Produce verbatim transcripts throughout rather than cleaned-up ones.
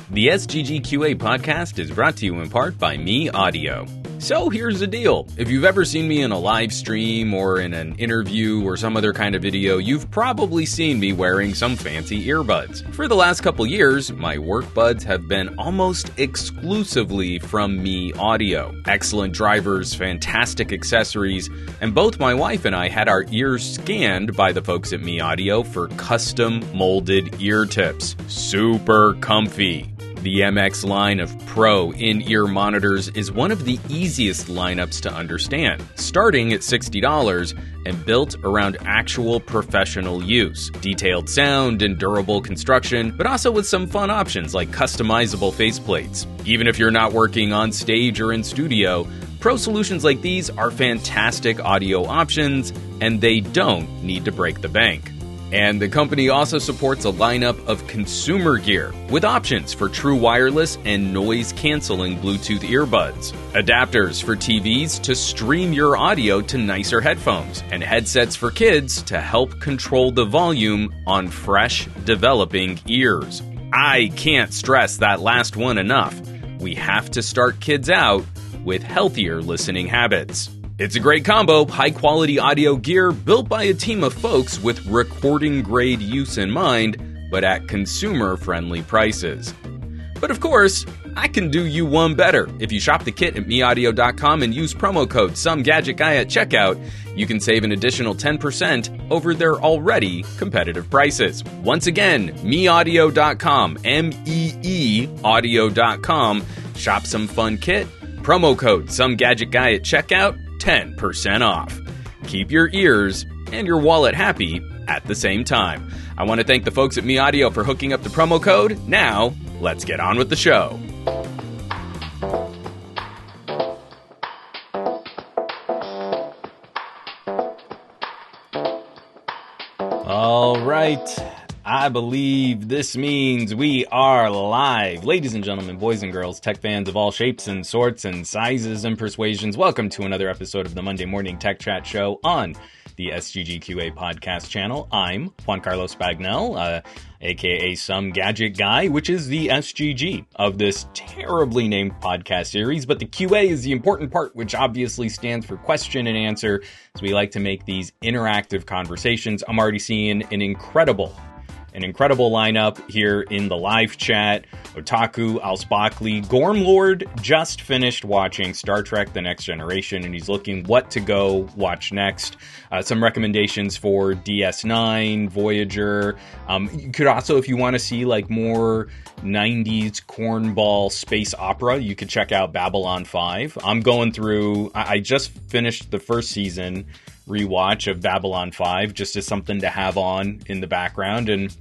The S G G Q A podcast is brought to you in part by Me Audio. So here's the deal. If you've ever seen me in a live stream or in an interview or some other kind of video, you've probably seen me wearing some fancy earbuds. For the last couple years, my work buds have been almost exclusively from Me Audio. Excellent drivers, fantastic accessories, and both my wife and I had our ears scanned by the folks at Me Audio for custom molded ear tips. Super comfy. The M X line of Pro in-ear monitors is one of the easiest lineups to understand, starting at sixty dollars and built around actual professional use. Detailed sound and durable construction, but also with some fun options like customizable faceplates. Even if you're not working on stage or in studio, Pro solutions like these are fantastic audio options, and they don't need to break the bank. And the company also supports a lineup of consumer gear with options for true wireless and noise-canceling Bluetooth earbuds, adapters for T Vs to stream your audio to nicer headphones, and headsets for kids to help control the volume on fresh, developing ears. I can't stress that last one enough. We have to start kids out with healthier listening habits. It's a great combo, high-quality audio gear built by a team of folks with recording-grade use in mind, but at consumer-friendly prices. But of course, I can do you one better. If you shop the kit at me audio dot com and use promo code SomeGadgetGuy at checkout, you can save an additional ten percent over their already competitive prices. Once again, me audio dot com, M E E audio dot com. Shop some fun kit, promo code SomeGadgetGuy at checkout, ten percent off. Keep your ears and your wallet happy at the same time. I want to thank the folks at Me Audio for hooking up the promo code. Now, let's get on with the show. All right. I believe this means we are live. Ladies and gentlemen, boys and girls, tech fans of all shapes and sorts and sizes and persuasions, welcome to another episode of the Monday Morning Tech Chat Show on the S G G Q A podcast channel. I'm Juan Carlos Bagnell, uh, aka Some Gadget Guy, which is the S G G of this terribly named podcast series, but the Q A is the important part, which obviously stands for question and answer, so we like to make these interactive conversations. I'm already seeing an incredible An incredible lineup here in the live chat. Otaku, Alsbachli, Gormlord just finished watching Star Trek The Next Generation, and he's looking what to go watch next. Uh, some recommendations for D S nine, Voyager. Um, you could also, if you want to see like more nineties cornball space opera, you could check out Babylon five. I'm going through, I, I just finished the first season rewatch of Babylon five just as something to have on in the background, and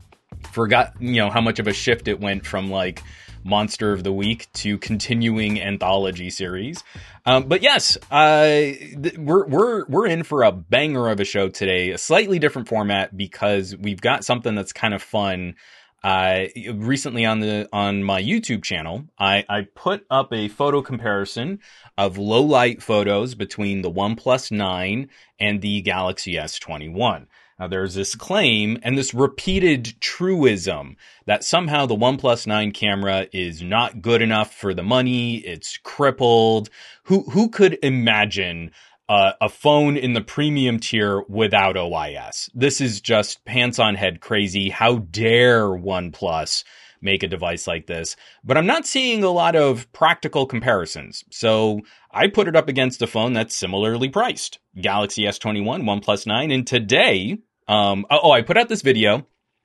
forgot, you know, how much of a shift it went from like Monster of the Week to continuing anthology series. Um, but yes, uh, th- we're we're we're in for a banger of a show today, a slightly different format because we've got something that's kind of fun. Uh, recently on the, on my YouTube channel, I, I put up a photo comparison of low light photos between the OnePlus nine and the Galaxy S twenty-one. Now there's this claim and this repeated truism that somehow the OnePlus nine camera is not good enough for the money. It's crippled. Who, who could imagine Uh, a phone in the premium tier without O I S? This is just pants on head crazy. How dare OnePlus make a device like this? But I'm not seeing a lot of practical comparisons. So I put it up against a phone that's similarly priced. Galaxy S twenty-one, OnePlus nine. And today, um, oh, I put out this video.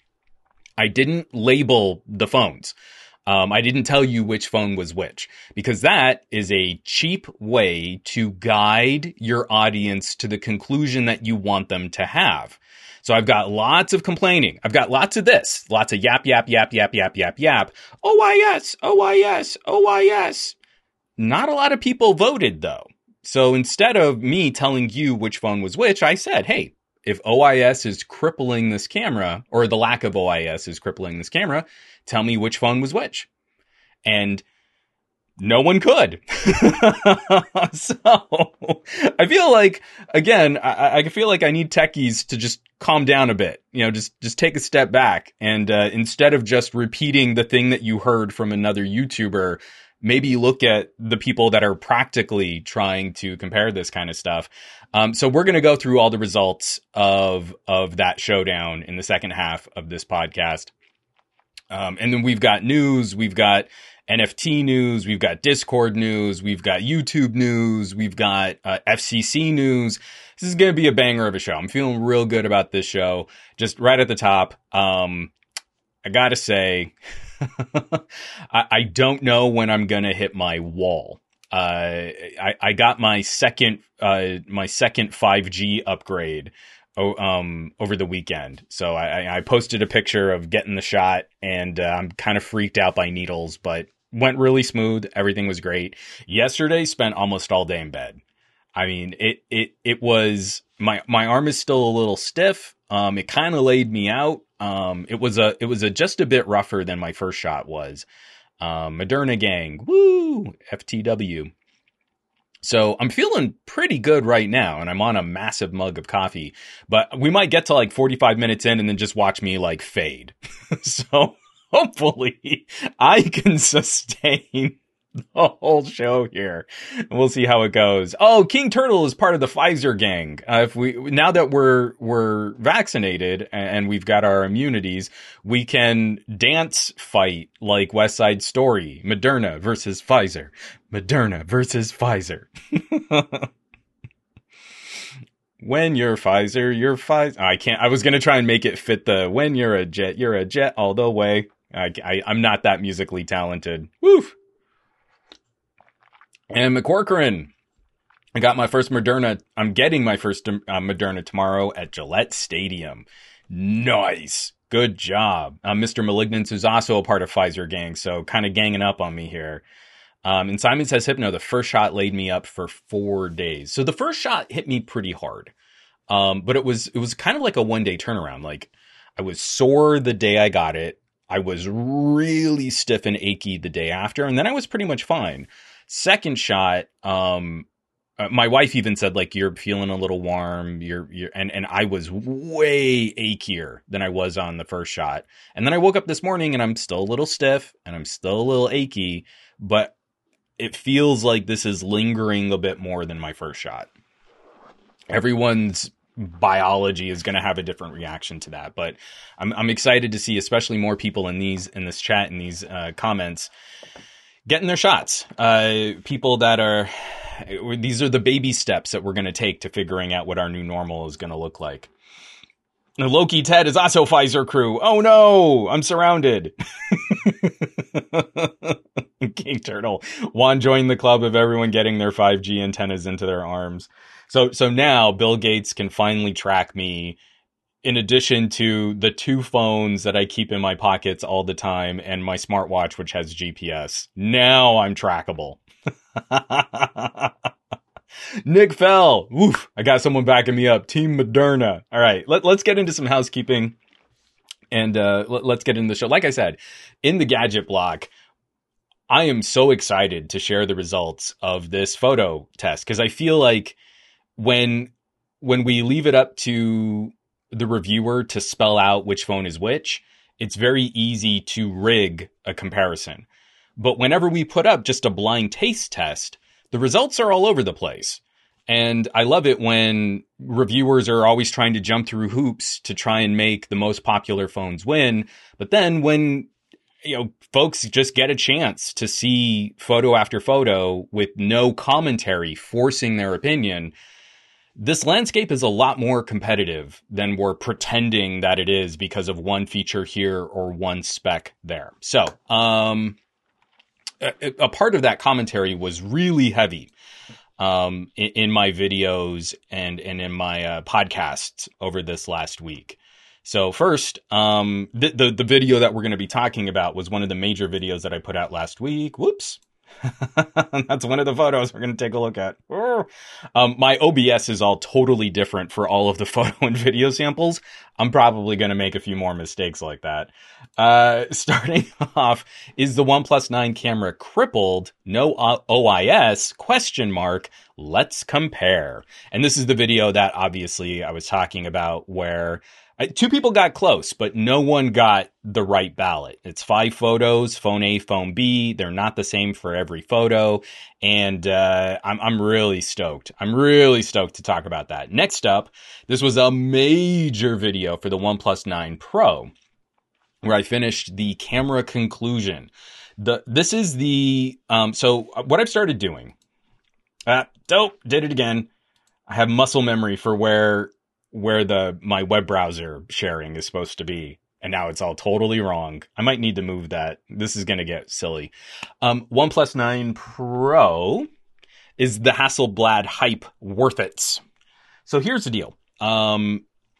I didn't label the phones. Um, I didn't tell you which phone was which, because that is a cheap way to guide your audience to the conclusion that you want them to have. So I've got lots of complaining. I've got lots of this, lots of yap, yap, yap, yap, yap, yap, yap. O I S, O I S, O I S. Not a lot of people voted though. So instead of me telling you which phone was which, I said, hey, if O I S is crippling this camera, or the lack of O I S is crippling this camera, tell me which phone was which. And no one could. So I feel like, again, I, I feel like I need techies to just calm down a bit. You know, just just take a step back, and uh, instead of just repeating the thing that you heard from another YouTuber, maybe look at the people that are practically trying to compare this kind of stuff. Um, so we're going to go through all the results of of that showdown in the second half of this podcast. Um, and then we've got news, we've got N F T news, we've got Discord news, we've got YouTube news, we've got uh, F C C news. This is going to be a banger of a show. I'm feeling real good about this show. Just right at the top, um, I got to say, I, I don't know when I'm going to hit my wall. Uh, I, I got my second uh, my second five G upgrade um, over the weekend. So I, I posted a picture of getting the shot, and uh, I'm kind of freaked out by needles, but went really smooth. Everything was great. Yesterday, spent almost all day in bed. I mean, it it it was my my arm is still a little stiff. Um, it kind of laid me out. Um, it was a it was a just a bit rougher than my first shot was. Um, Moderna gang, woo, F T W. So I'm feeling pretty good right now, and I'm on a massive mug of coffee. But we might get to like forty-five minutes in and then just watch me like fade. So hopefully I can sustain the whole show here. We'll see how it goes. Oh, King Turtle is part of the Pfizer gang. Uh, if we now that we're we're vaccinated and we've got our immunities, we can dance fight like West Side Story. Moderna versus Pfizer. Moderna versus Pfizer. When you're Pfizer, you're Pfizer. I can't. I was gonna try and make it fit the when you're a jet, you're a jet all the way. I, I I'm not that musically talented. Woof. And McCorcoran, I got my first Moderna. I'm getting my first uh, Moderna tomorrow at Gillette Stadium. Nice. Good job. Uh, Mister Malignance is also a part of Pfizer gang, so kind of ganging up on me here. Um, and Simon Says Hypno, the first shot laid me up for four days. So the first shot hit me pretty hard. Um, but it was it was kind of like a one-day turnaround. Like, I was sore the day I got it. I was really stiff and achy the day after, and then I was pretty much fine. Second shot, um, uh, my wife even said, like, you're feeling a little warm, you're, you're, and, and I was way achier than I was on the first shot. And then I woke up this morning and I'm still a little stiff and I'm still a little achy, but it feels like this is lingering a bit more than my first shot. Everyone's biology is going to have a different reaction to that, but I'm, I'm excited to see, especially more people in these, in this chat, in these, uh, comments, getting their shots. Uh, people that are, these are the baby steps that we're going to take to figuring out what our new normal is going to look like. Now, Loki Ted is also Pfizer crew. Oh no, I'm surrounded. King Turtle. Juan joined the club of everyone getting their five G antennas into their arms. So, so now Bill Gates can finally track me, in addition to the two phones that I keep in my pockets all the time and my smartwatch, which has G P S. Now I'm trackable. Nick Fell. Woof. I got someone backing me up. Team Moderna. All right. Let, let's get into some housekeeping and uh, let, let's get into the show. Like I said, in the gadget block, I am so excited to share the results of this photo test, because I feel like when when we leave it up to the reviewer to spell out which phone is which, it's very easy to rig a comparison. But whenever we put up just a blind taste test, the results are all over the place. And I love it when reviewers are always trying to jump through hoops to try and make the most popular phones win. But then when, you know, folks just get a chance to see photo after photo with no commentary forcing their opinion, this landscape is a lot more competitive than we're pretending that it is because of one feature here or one spec there. So, um, a, a part of that commentary was really heavy um, in, in my videos and, and in my uh, podcasts over this last week. So first, um, the, the, the video that we're going to be talking about was one of the major videos that I put out last week. Whoops. That's one of the photos we're going to take a look at. Um, my O B S is all totally different for all of the photo and video samples. I'm probably going to make a few more mistakes like that. Uh, starting off, is the OnePlus nine camera crippled? No O I S? Question mark. Let's compare. And this is the video that obviously I was talking about where I, two people got close, but no one got the right ballot. It's five photos, phone A, phone B. They're not the same for every photo. And uh, I'm, I'm really stoked. I'm really stoked to talk about that. Next up, this was a major video for the OnePlus nine Pro, where I finished the camera conclusion. The This is the, um, so what I've started doing, uh, dope, did it again. I have muscle memory for where where the my web browser sharing is supposed to be. And now it's all totally wrong. I might need to move that. This is going to get silly. Um, OnePlus nine Pro is the Hasselblad hype worth it? So here's the deal. Um,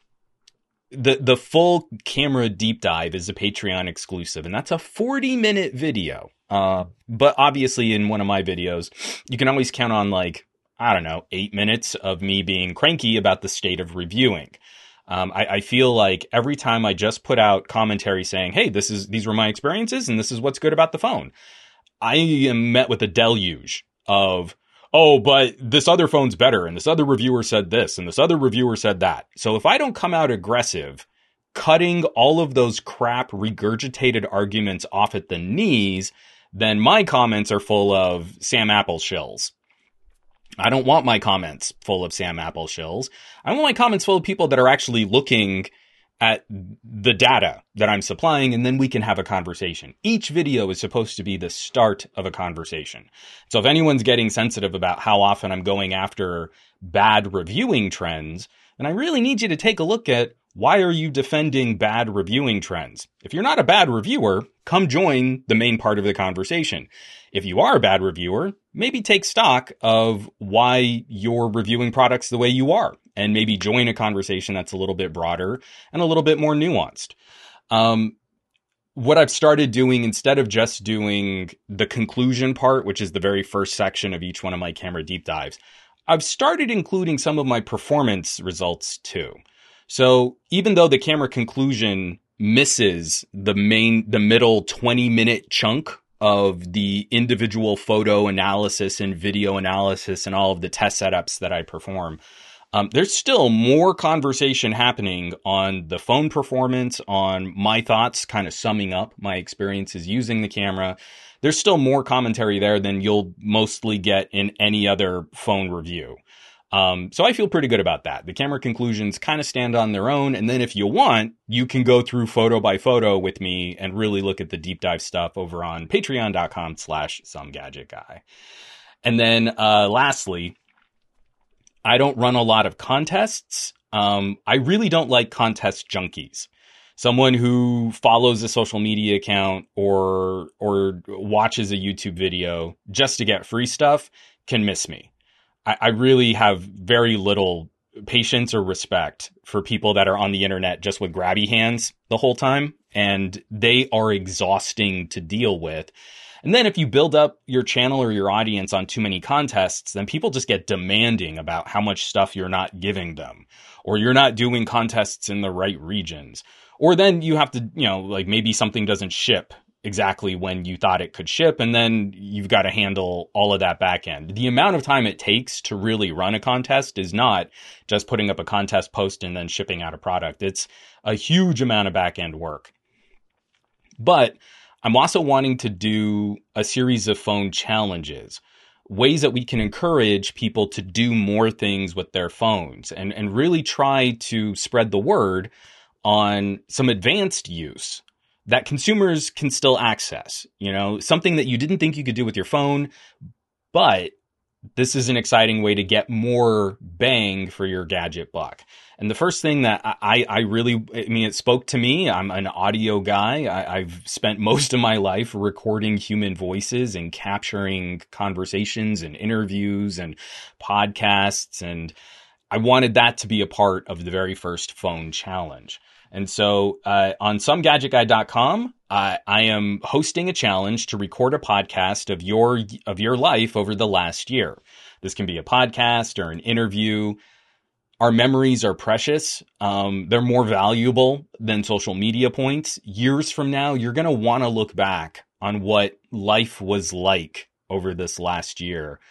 the, the full camera deep dive is a Patreon exclusive, and that's a forty minute video. Uh, but obviously in one of my videos, you can always count on like, I don't know, eight minutes of me being cranky about the state of reviewing. Um, I, I feel like every time I just put out commentary saying, hey, this is, these were my experiences and this is what's good about the phone, I am met with a deluge of, oh, but this other phone's better and this other reviewer said this and this other reviewer said that. So if I don't come out aggressive, cutting all of those crap regurgitated arguments off at the knees, then my comments are full of Sam Apple shills. I don't want my comments full of Sam Apple shills. I want my comments full of people that are actually looking at the data that I'm supplying, and then we can have a conversation. Each video is supposed to be the start of a conversation. So if anyone's getting sensitive about how often I'm going after bad reviewing trends, then I really need you to take a look at, why are you defending bad reviewing trends? If you're not a bad reviewer, come join the main part of the conversation. If you are a bad reviewer, maybe take stock of why you're reviewing products the way you are, and maybe join a conversation that's a little bit broader and a little bit more nuanced. Um, what I've started doing, instead of just doing the conclusion part, which is the very first section of each one of my camera deep dives, I've started including some of my performance results too. So even though the camera conclusion misses the main, the middle twenty minute chunk of the individual photo analysis and video analysis and all of the test setups that I perform, um, there's still more conversation happening on the phone performance, on my thoughts, kind of summing up my experiences using the camera. There's still more commentary there than you'll mostly get in any other phone review. Um, so I feel pretty good about that. The camera conclusions kind of stand on their own. And then if you want, you can go through photo by photo with me and really look at the deep dive stuff over on patreon.com slash some gadget guy. And then, uh, lastly, I don't run a lot of contests. Um, I really don't like contest junkies. Someone who follows a social media account or, or watches a YouTube video just to get free stuff can miss me. I really have very little patience or respect for people that are on the internet just with grabby hands the whole time, and they are exhausting to deal with. And then if you build up your channel or your audience on too many contests, then people just get demanding about how much stuff you're not giving them, or you're not doing contests in the right regions. Or then you have to, you know, like maybe something doesn't ship exactly when you thought it could ship, and then you've got to handle all of that back end. The amount of time it takes to really run a contest is not just putting up a contest post and then shipping out a product. It's a huge amount of back end work. But I'm also wanting to do a series of phone challenges, ways that we can encourage people to do more things with their phones, and, and really try to spread the word on some advanced use that consumers can still access, you know, something that you didn't think you could do with your phone, but this is an exciting way to get more bang for your gadget buck. And the first thing that I, I really, I mean, it spoke to me. I'm an audio guy. I, I've spent most of my life recording human voices and capturing conversations and interviews and podcasts. And I wanted that to be a part of the very first phone challenge. And so uh, on some gadget guy dot com, uh, I am hosting a challenge to record a podcast of your of your life over the last year. This can be a podcast or an interview. Our memories are precious. Um, they're more valuable than social media points. Years from now, you're going to want to look back on what life was like over this last year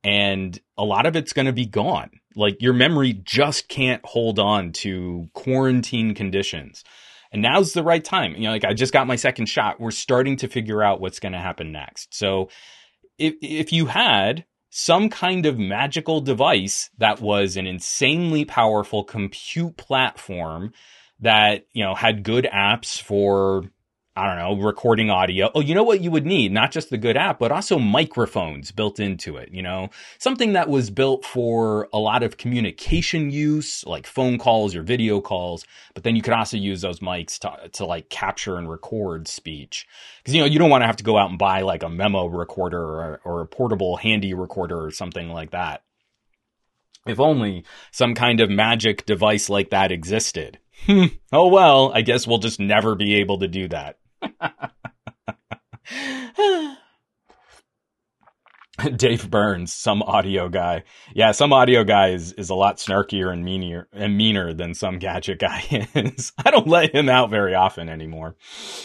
and a lot of it's going to be gone. Like your memory just can't hold on to quarantine conditions. And now's the right time. You know, like I just got my second shot. We're starting to figure out what's going to happen next. So if if you had some kind of magical device that was an insanely powerful compute platform that, you know, had good apps for, I don't know, recording audio. Oh, you know what you would need? Not just the good app, but also microphones built into it, you know, something that was built for a lot of communication use, like phone calls or video calls. But then you could also use those mics to, to like capture and record speech. Because, you know, you don't want to have to go out and buy like a memo recorder or, or a portable handy recorder or something like that. If only some kind of magic device like that existed. Oh, well, I guess we'll just never be able to do that. Dave Burns, some audio guy. Yeah, some audio guy is, is a lot snarkier and meaner and meaner than some gadget guy is. I don't let him out very often anymore.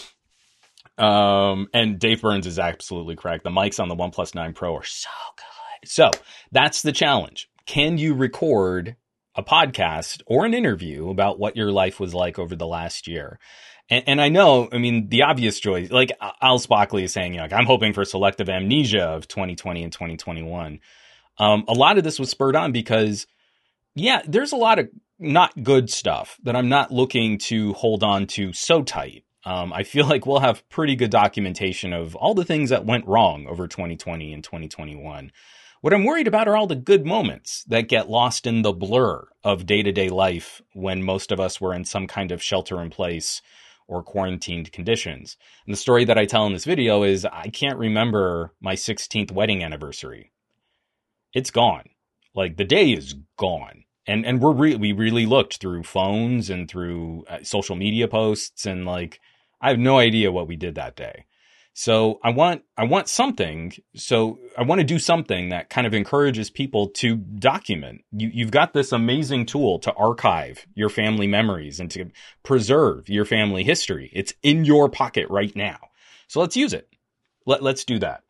Um, and Dave Burns is absolutely correct. The mics on the OnePlus nine Pro are so good. So that's the challenge. Can you record a podcast or an interview about what your life was like over the last year? And, and I know, I mean, the obvious choice, like Al Spockley is saying, you know, like, I'm hoping for selective amnesia of twenty twenty and twenty twenty-one. Um, a lot of this was spurred on because, yeah, there's a lot of not good stuff that I'm not looking to hold on to so tight. Um, I feel like we'll have pretty good documentation of all the things that went wrong over twenty twenty and twenty twenty-one. What I'm worried about are all the good moments that get lost in the blur of day-to-day life when most of us were in some kind of shelter-in-place or quarantined conditions. And the story that I tell in this video is I can't remember my sixteenth wedding anniversary. It's gone. Like the day is gone. And and we're re- we really looked through phones and through uh, social media posts, and like I have no idea what we did that day. So I want I want something. So I want to do something that kind of encourages people to document. You, you've got this amazing tool to archive your family memories and to preserve your family history. It's in your pocket right now. So let's use it. Let, let's do that.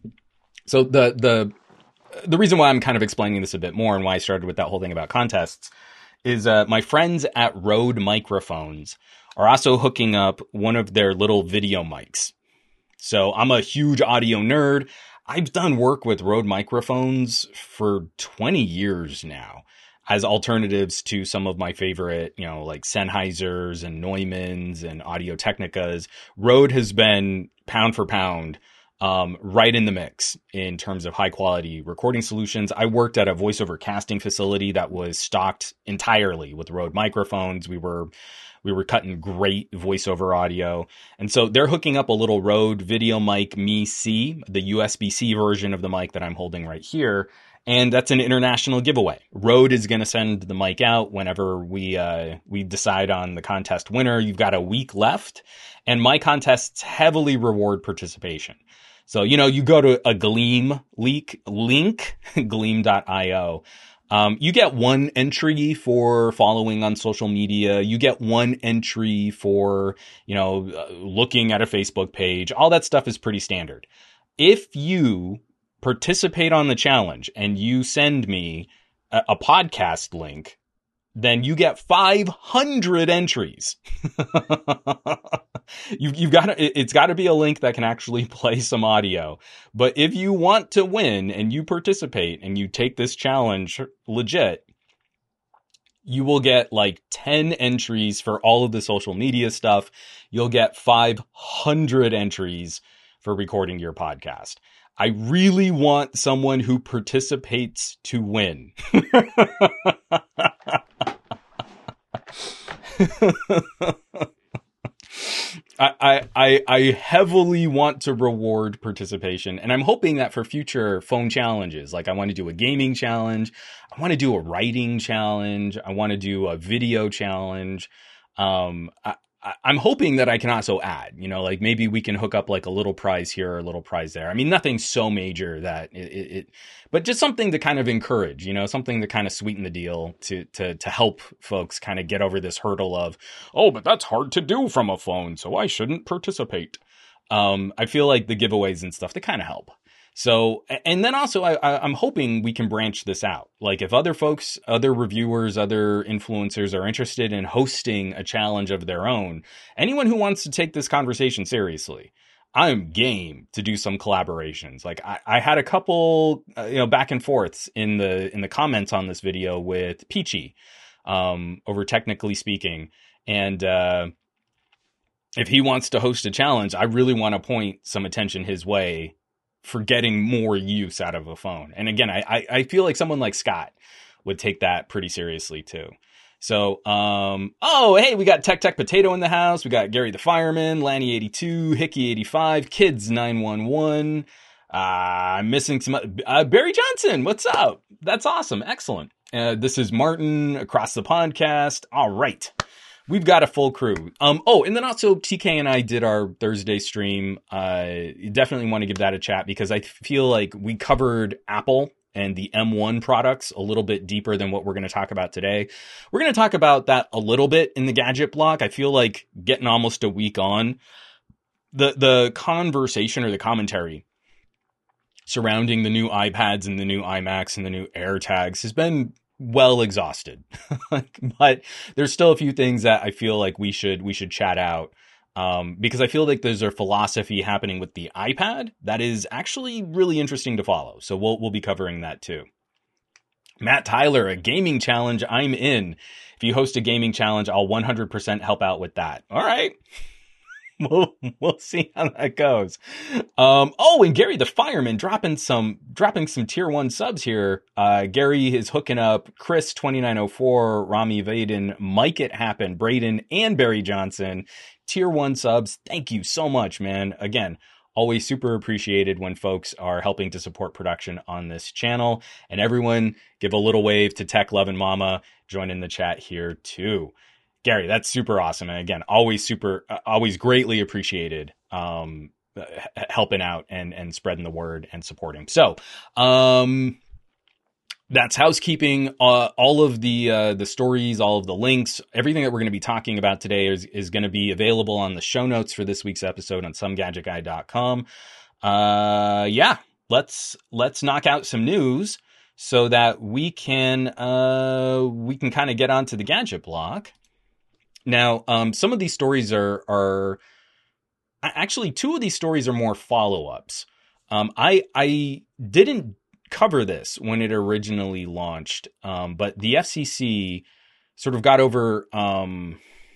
So the the the reason why I'm kind of explaining this a bit more and why I started with that whole thing about contests is uh, my friends at Rode Microphones are also hooking up one of their little video mics. So I'm a huge audio nerd. I've done work with Rode microphones for twenty years now as alternatives to some of my favorite, you know, like Sennheisers and Neumanns and Audio-Technicas. Rode has been pound for pound um, right in the mix in terms of high quality recording solutions. I worked at a voiceover casting facility that was stocked entirely with Rode microphones. We were We were cutting great voiceover audio. And so they're hooking up a little Rode VideoMic Me C, the U S B C version of the mic that I'm holding right here. And that's an international giveaway. Rode is going to send the mic out whenever we uh, we decide on the contest winner. You've got a week left. And my contests heavily reward participation. So, you know, you go to a Gleam leak, link, gleam dot io. Um, you get one entry for following on social media. You get one entry for, you know, uh, looking at a Facebook page. All that stuff is pretty standard. If you participate on the challenge and you send me a, a podcast link, then you get five hundred entries. you, you've got to, it's got to be a link that can actually play some audio. But if you want to win and you participate and you take this challenge legit, you will get like ten entries for all of the social media stuff. You'll get five hundred entries for recording your podcast. I really want someone who participates to win. I, I, I heavily want to reward participation, and I'm hoping that for future phone challenges, like I want to do a gaming challenge, I want to do a writing challenge, I want to do a video challenge. Um, I, I, I'm hoping that I can also add, you know, like maybe we can hook up like a little prize here or a little prize there. I mean, nothing so major that it, it, it but just something to kind of encourage, you know, something to kind of sweeten the deal to, to, to help folks kind of get over this hurdle of, oh, but that's hard to do from a phone, so I shouldn't participate. Um, I feel like the giveaways and stuff, they kind of help. So, and then also I, I, I'm hoping we can branch this out. Like if other folks, other reviewers, other influencers are interested in hosting a challenge of their own, anyone who wants to take this conversation seriously, I'm game to do some collaborations. Like I, I had a couple, uh, you know, back and forths in the, in the comments on this video with Peachy, um, over Technically Speaking. And, uh, if he wants to host a challenge, I really want to point some attention his way for getting more use out of a phone. And again, I, I, I feel like someone like Scott would take that pretty seriously too. So, um, oh, hey, we got Tech Tech Potato in the house. We got Gary the Fireman, Lanny eighty-two, Hickey eighty-five, Kids nine one one. Uh, I'm missing some, uh, Barry Johnson. What's up? That's awesome. Excellent. Uh, this is Martin across the podcast. All right. We've got a full crew. Um, oh, and then also T K and I did our Thursday stream. Uh, definitely want to give that a chat because I feel like we covered Apple and the M one products a little bit deeper than what we're going to talk about today. We're going to talk about that a little bit in the gadget block. I feel like getting almost a week on, the the conversation or the commentary surrounding the new iPads and the new iMacs and the new AirTags has been well exhausted. But there's still a few things that I feel like we should we should chat out, um, because I feel like there's a philosophy happening with the iPad that is actually really interesting to follow. So we'll we'll be covering that too. Matt Tyler, a gaming challenge, I'm in. If you host a gaming challenge, I'll one hundred percent help out with that. All right. We'll, we'll see how that goes. Um, oh, and Gary the Fireman dropping some dropping some tier one subs here. Uh, Gary is hooking up Chris twenty-nine oh four, Rami Vaden, Mike It Happen, Braden, and Barry Johnson. Tier one subs. Thank you so much, man. Again, always super appreciated when folks are helping to support production on this channel. And everyone give a little wave to Tech Love and Mama. Join in the chat here too. Gary, that's super awesome. And again, always super, uh, always greatly appreciated, um, uh, helping out and, and spreading the word and supporting. So, um, that's housekeeping. Uh, all of the, uh, the stories, all of the links, everything that we're going to be talking about today is, is going to be available on the show notes for this week's episode on some gadget guy dot com. Uh, yeah, let's, let's knock out some news so that we can, uh, we can kind of get onto the gadget block. Now, um, some of these stories are, are actually two of these stories are more follow-ups. Um, I, I didn't cover this when it originally launched, um, but the F C C sort of got over, um,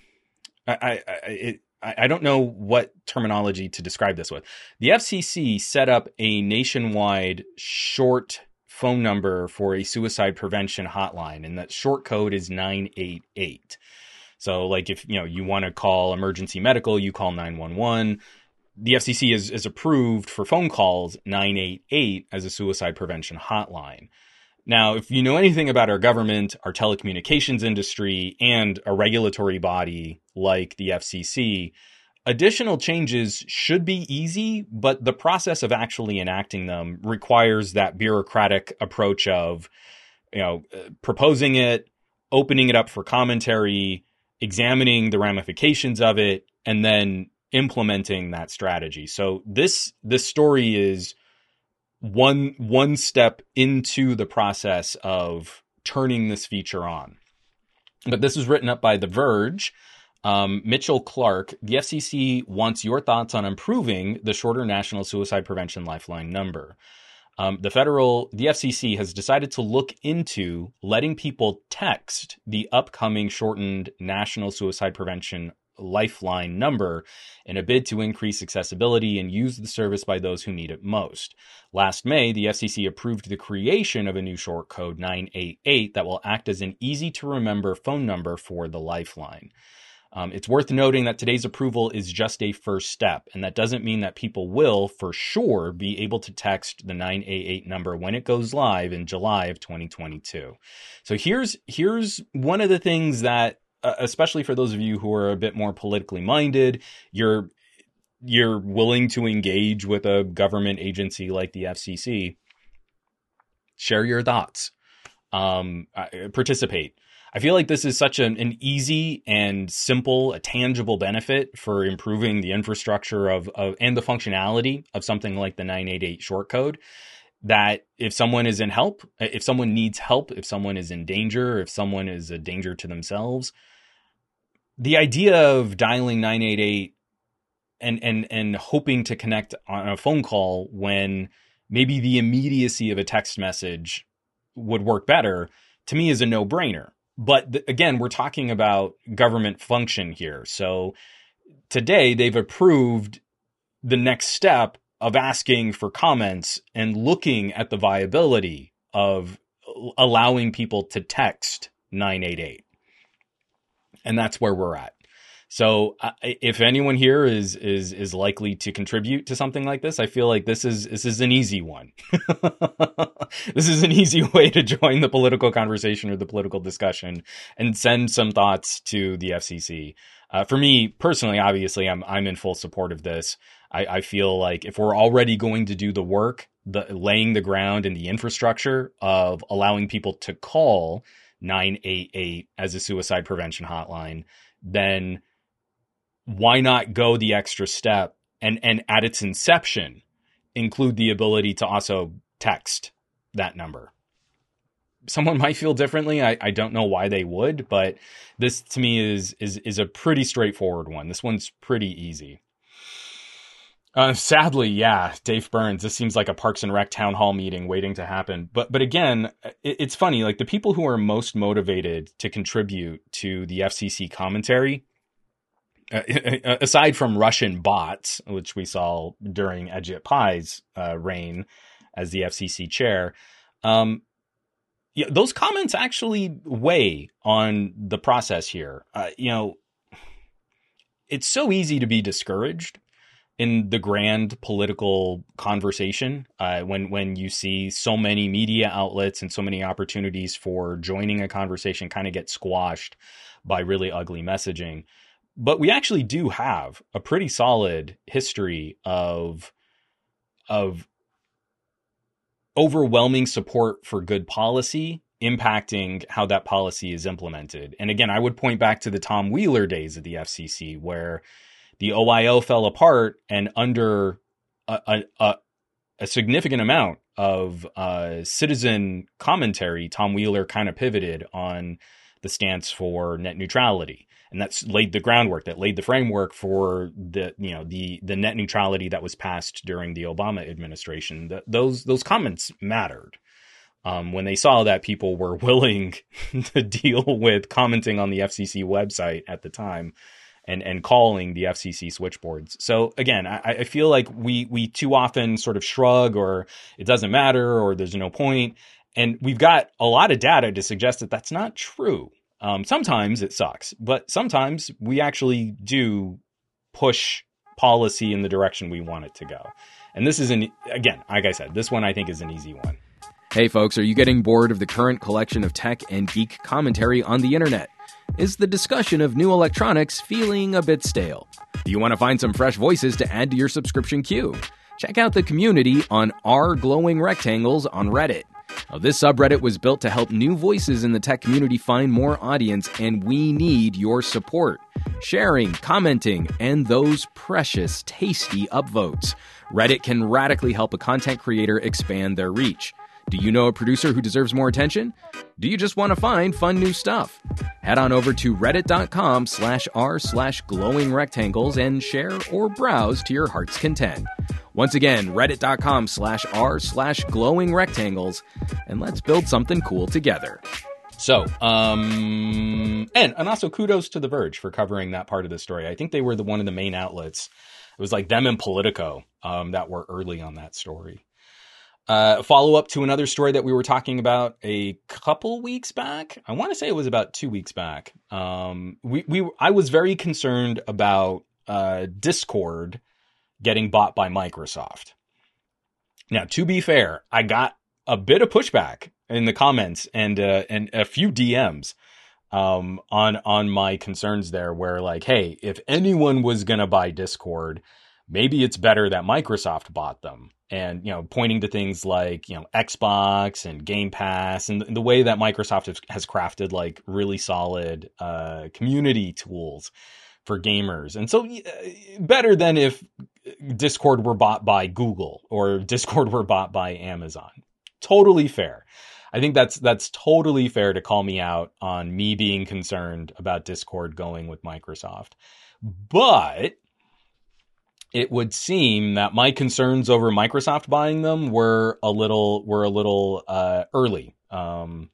I, I, it, I don't know what terminology to describe this with. The F C C set up a nationwide short phone number for a suicide prevention hotline, and that short code is nine eight eight. So like if, you know, you want to call emergency medical, you call nine one one. The F C C is, is approved for phone calls nine eight eight as a suicide prevention hotline. Now, if you know anything about our government, our telecommunications industry, and a regulatory body like the F C C, additional changes should be easy, but the process of actually enacting them requires that bureaucratic approach of, you know, proposing it, opening it up for commentary, examining the ramifications of it, and then implementing that strategy. So this this story is one one step into the process of turning this feature on. But this was written up by The Verge. Um, Mitchell Clark, the F C C wants your thoughts on improving the shorter National Suicide Prevention Lifeline number. Um, the federal, the F C C has decided to look into letting people text the upcoming shortened National Suicide Prevention Lifeline number in a bid to increase accessibility and use the service by those who need it most. Last May, the F C C approved the creation of a new short code nine eight eight that will act as an easy-to-remember phone number for the Lifeline. Um, it's worth noting that today's approval is just a first step, and that doesn't mean that people will, for sure, be able to text the nine eight eight number when it goes live in July of twenty twenty-two. So here's here's one of the things that, uh, especially for those of you who are a bit more politically minded, you're you're willing to engage with a government agency like the F C C. Share your thoughts. Um, participate. I feel like this is such an, an easy and simple, a tangible benefit for improving the infrastructure of, of and the functionality of something like the nine eighty-eight shortcode, that if someone is in help, if someone needs help, if someone is in danger, if someone is a danger to themselves, the idea of dialing nine eighty-eight and and and hoping to connect on a phone call when maybe the immediacy of a text message would work better, to me is a no-brainer. But th- again, we're talking about government function here. So today they've approved the next step of asking for comments and looking at the viability of allowing people to text nine eighty-eight. And that's where we're at. So uh, if anyone here is is is likely to contribute to something like this, I feel like this is this is an easy one. This is an easy way to join the political conversation or the political discussion and send some thoughts to the F C C. Uh, for me personally, obviously, I'm I'm in full support of this. I, I feel like if we're already going to do the work, the laying the ground and the infrastructure of allowing people to call nine eighty-eight as a suicide prevention hotline, then why not go the extra step and, and at its inception, include the ability to also text that number? Someone might feel differently. I, I don't know why they would, but this to me is, is, is a pretty straightforward one. This one's pretty easy. Uh, sadly, yeah, Dave Burns, this seems like a Parks and Rec town hall meeting waiting to happen. But, but again, it, it's funny, like the people who are most motivated to contribute to the F C C commentary, Uh, aside from Russian bots, which we saw during Ajit Pai's uh, reign as the F C C chair, um, yeah, those comments actually weigh on the process here. Uh, you know, it's so easy to be discouraged in the grand political conversation uh, when when you see so many media outlets and so many opportunities for joining a conversation kind of get squashed by really ugly messaging. But we actually do have a pretty solid history of, of overwhelming support for good policy impacting how that policy is implemented. And again, I would point back to the Tom Wheeler days of the F C C, where the O I O fell apart, and under a, a, a significant amount of uh, citizen commentary, Tom Wheeler kind of pivoted on the stance for net neutrality. And that's laid the groundwork, that laid the framework for the, you know, the, the net neutrality that was passed during the Obama administration. The, those, those comments mattered. Um, when they saw that people were willing to deal with commenting on the F C C website at the time and, and calling the F C C switchboards. So again, I, I feel like we, we too often sort of shrug, or it doesn't matter, or there's no point. And we've got a lot of data to suggest that that's not true. Um, sometimes it sucks, but sometimes we actually do push policy in the direction we want it to go. And this is an, again, like I said, this one I think is an easy one. Hey folks, are you getting bored of the current collection of tech and geek commentary on the internet? Is the discussion of new electronics feeling a bit stale? Do you want to find some fresh voices to add to your subscription queue? Check out the community on r glowing rectangles on Reddit. Now, this subreddit was built to help new voices in the tech community find more audience, and we need your support. Sharing, commenting, and those precious, tasty upvotes. Reddit can radically help a content creator expand their reach. Do you know a producer who deserves more attention? Do you just want to find fun new stuff? Head on over to reddit.com slash r slash glowing rectangles and share or browse to your heart's content. Once again, reddit.com slash r slash glowing rectangles, and let's build something cool together. So, um, and, and also kudos to The Verge for covering that part of the story. I think they were the one of the main outlets. It was like them and Politico um, that were early on that story. Uh, follow up to another story that we were talking about a couple weeks back. I want to say it was about two weeks back. Um, we, we, I was very concerned about, uh, Discord getting bought by Microsoft. Now, to be fair, I got a bit of pushback in the comments and, uh, and a few D Ms, um, on, on my concerns there, where like, hey, if anyone was going to buy Discord, maybe it's better that Microsoft bought them. And, you know, pointing to things like, you know, Xbox and Game Pass and the way that Microsoft has, has crafted like really solid uh, community tools for gamers. And so uh, better than if Discord were bought by Google or Discord were bought by Amazon. Totally fair. I think that's that's totally fair to call me out on me being concerned about Discord going with Microsoft. But it would seem that my concerns over Microsoft buying them were a little were a little uh, early. Um,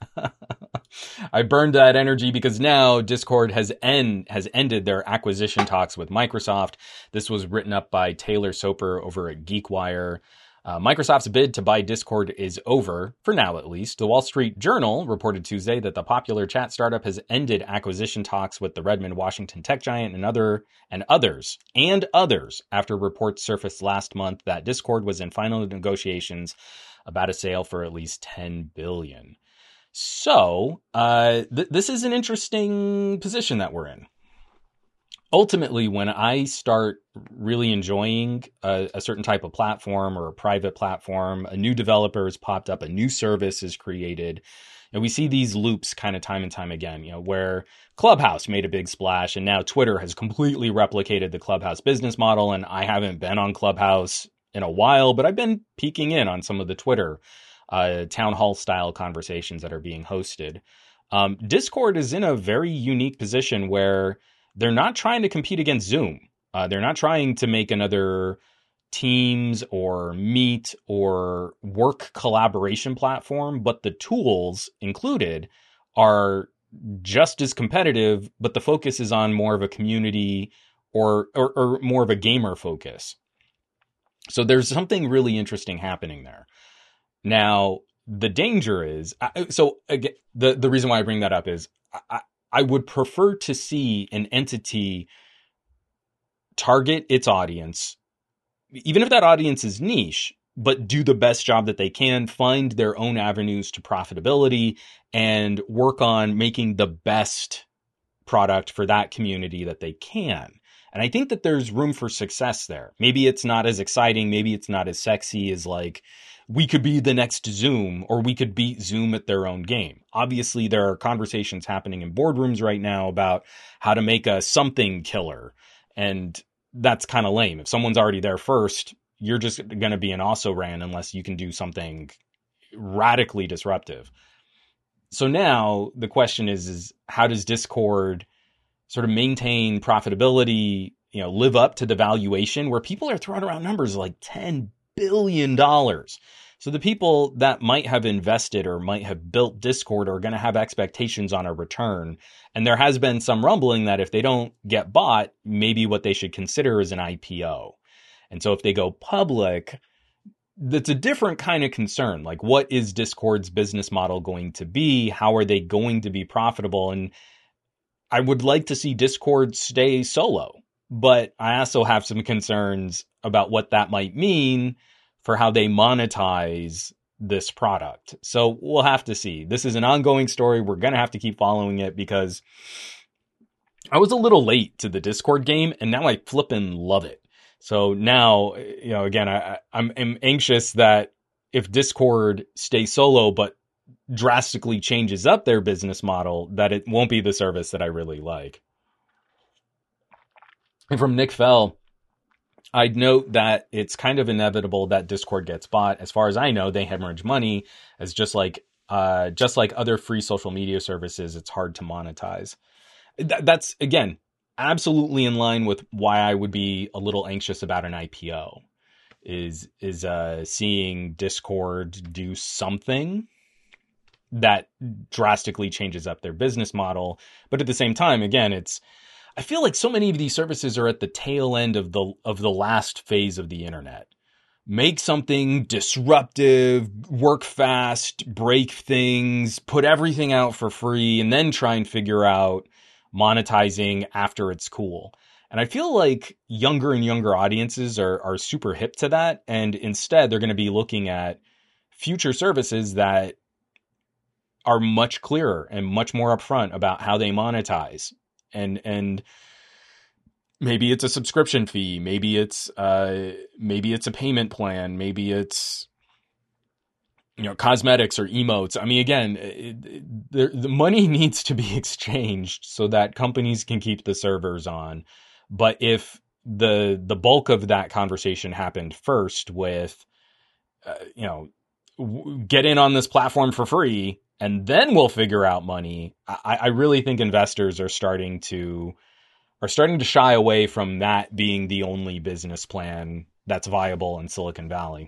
I burned that energy because now Discord has end has ended their acquisition talks with Microsoft. This was written up by Taylor Soper over at GeekWire. Uh, Microsoft's bid to buy Discord is over, for now at least. The Wall Street Journal reported Tuesday that the popular chat startup has ended acquisition talks with the Redmond, Washington tech giant and other and others and others after reports surfaced last month that Discord was in final negotiations about a sale for at least ten billion dollars. So uh, th- this is an interesting position that we're in. Ultimately, when I start really enjoying a, a certain type of platform or a private platform, a new developer has popped up, a new service is created, and we see these loops kind of time and time again, you know, where Clubhouse made a big splash and now Twitter has completely replicated the Clubhouse business model. And I haven't been on Clubhouse in a while, but I've been peeking in on some of the Twitter uh, town hall style conversations that are being hosted. Um, Discord is in a very unique position where they're not trying to compete against Zoom. Uh, they're not trying to make another Teams or Meet or work collaboration platform, but the tools included are just as competitive, but the focus is on more of a community or, or, or more of a gamer focus. So there's something really interesting happening there. Now, the danger is, so again, the, the reason why I bring that up is I, I would prefer to see an entity target its audience, even if that audience is niche, but do the best job that they can, find their own avenues to profitability, and work on making the best product for that community that they can. And I think that there's room for success there. Maybe it's not as exciting. Maybe it's not as sexy as like, we could be the next Zoom or we could beat Zoom at their own game. Obviously, there are conversations happening in boardrooms right now about how to make a something killer. And that's kind of lame. If someone's already there first, you're just going to be an also-ran unless you can do something radically disruptive. So now the question is, is how does Discord sort of maintain profitability, you know, live up to the valuation where people are throwing around numbers like ten billion dollars. So the people that might have invested or might have built Discord are going to have expectations on a return. And there has been some rumbling that if they don't get bought, maybe what they should consider is an I P O. And so if they go public, that's a different kind of concern. Like, what is Discord's business model going to be? How are they going to be profitable? And I would like to see Discord stay solo, but I also have some concerns about what that might mean for how they monetize this product. So we'll have to see. This is an ongoing story. We're going to have to keep following it because I was a little late to the Discord game and now I flippin' love it. So now, you know, again, I, I'm, I'm anxious that if Discord stays solo, but drastically changes up their business model, that it won't be the service that I really like. And from Nick Fell, I'd note that it's kind of inevitable that Discord gets bought. As far as I know, they hemorrhage money as just like uh, just like other free social media services. It's hard to monetize. Th- that's, again, absolutely in line with why I would be a little anxious about an I P O. Is is uh, seeing Discord do something that drastically changes up their business model, but at the same time, again, it's. I feel like so many of these services are at the tail end of the of the last phase of the internet. Make something disruptive, work fast, break things, put everything out for free, and then try and figure out monetizing after it's cool. And I feel like younger and younger audiences are are super hip to that, and instead they're going to be looking at future services that are much clearer and much more upfront about how they monetize. And and maybe it's a subscription fee. Maybe it's uh, maybe it's a payment plan. Maybe it's, you know, cosmetics or emotes. I mean, again, it, it, the, the money needs to be exchanged so that companies can keep the servers on. But if the the bulk of that conversation happened first with, uh, you know, w- get in on this platform for free, and then we'll figure out money, I, I really think investors are starting to are starting to shy away from that being the only business plan that's viable in Silicon Valley.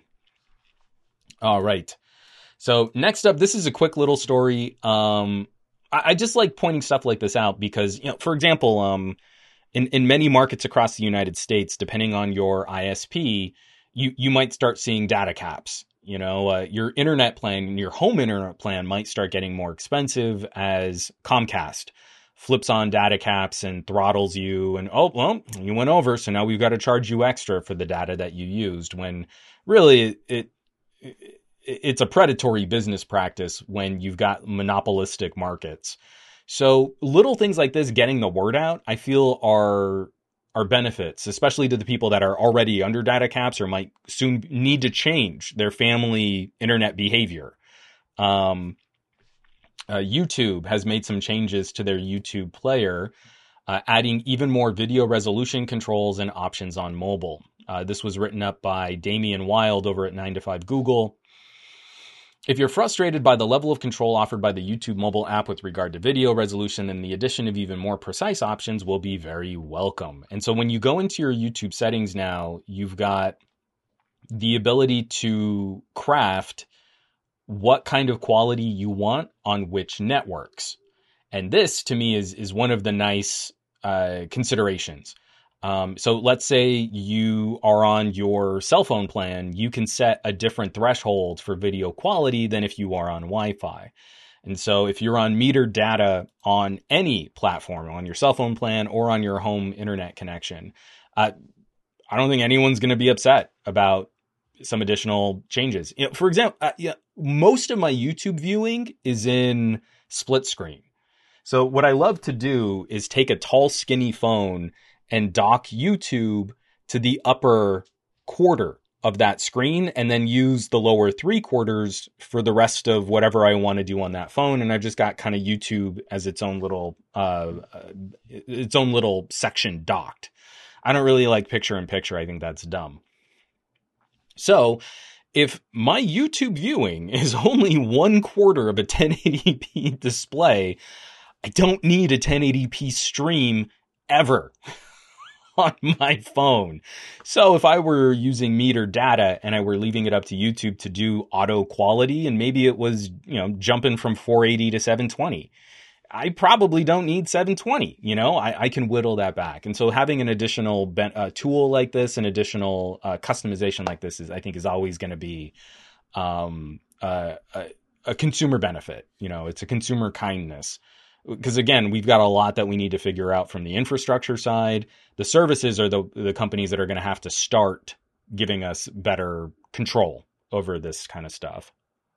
All right. So next up, this is a quick little story. Um, I, I just like pointing stuff like this out because, you know, for example, um, in, in many markets across the United States, depending on your I S P, you, you might start seeing data caps. You know, uh, your internet plan, your home internet plan might start getting more expensive as Comcast flips on data caps and throttles you. And, oh, well, you went over, so now we've got to charge you extra for the data that you used, when really it, it it's a predatory business practice when you've got monopolistic markets. So little things like this, getting the word out, I feel are are benefits, especially to the people that are already under data caps or might soon need to change their family internet behavior. Um, uh, YouTube has made some changes to their YouTube player, uh, adding even more video resolution controls and options on mobile. Uh, this was written up by Damian Wild over at nine to five Google. If you're frustrated by the level of control offered by the YouTube mobile app with regard to video resolution, then the addition of even more precise options will be very welcome. And so when you go into your YouTube settings now, you've got the ability to craft what kind of quality you want on which networks. And this, to me, is, is one of the nice uh, considerations. Um, so let's say you are on your cell phone plan, you can set a different threshold for video quality than if you are on Wi-Fi. And so if you're on metered data on any platform, on your cell phone plan or on your home internet connection, uh, I don't think anyone's going to be upset about some additional changes. You know, for example, uh, yeah, most of my YouTube viewing is in split screen. So what I love to do is take a tall, skinny phone and dock YouTube to the upper quarter of that screen, and then use the lower three quarters for the rest of whatever I want to do on that phone. And I've just got kind of YouTube as its own little, uh, uh, its own little section docked. I don't really like picture in picture. I think that's dumb. So if my YouTube viewing is only one quarter of a ten eighty p display, I don't need a ten eighty p stream ever on my phone. So if I were using metered data and I were leaving it up to YouTube to do auto quality, and maybe it was, you know, jumping from four eighty to seven twenty, I probably don't need seven twenty. You know, I, I can whittle that back. And so having an additional ben, uh, tool like this, an additional uh, customization like this is, I think, is always going to be um, uh, a, a consumer benefit. You know, it's a consumer kindness. Because again, we've got a lot that we need to figure out from the infrastructure side. The services are the the companies that are going to have to start giving us better control over this kind of stuff.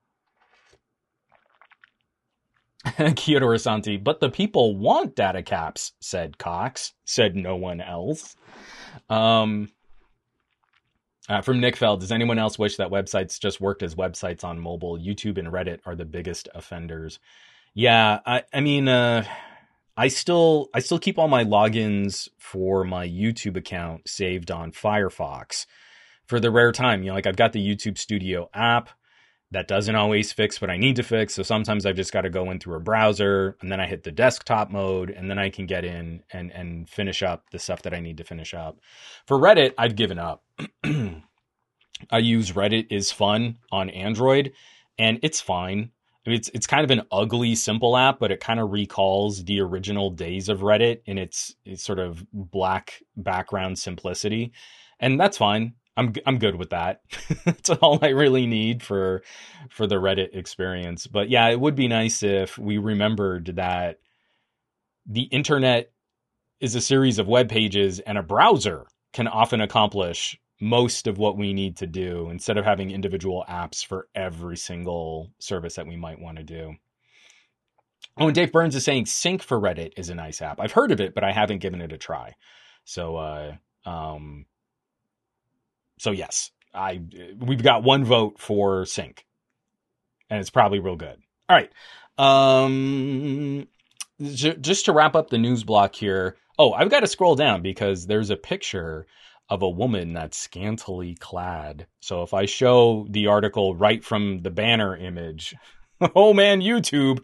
Kyoto Rasanti, but the people want data caps, said Cox, said no one else. Um, uh, from Nick Feld, does anyone else wish that websites just worked as websites on mobile? YouTube and Reddit are the biggest offenders. Yeah, I, I mean, uh, I still I still keep all my logins for my YouTube account saved on Firefox for the rare time. You know, like I've got the YouTube Studio app that doesn't always fix what I need to fix. So sometimes I've just got to go in through a browser, and then I hit the desktop mode, and then I can get in and, and finish up the stuff that I need to finish up. For Reddit, I've given up. I use Reddit is Fun on Android, and it's fine. I mean, it's it's kind of an ugly, simple app, but it kind of recalls the original days of Reddit in its, its sort of black background simplicity. And that's fine. I'm I'm good with that. That's all I really need for for the Reddit experience. But yeah, it would be nice if we remembered that the internet is a series of web pages, and a browser can often accomplish most of what we need to do instead of having individual apps for every single service that we might want to do. Oh, and Dave Burns is saying Sync for Reddit is a nice app. I've heard of it, but I haven't given it a try. So, uh, um, so yes, I we've got one vote for sync, and it's probably real good. All right. Um, j- just to wrap up the news block here. Oh, I've got to scroll down because there's a picture of a woman that's scantily clad. So if I show the article right from the banner image, oh man, YouTube.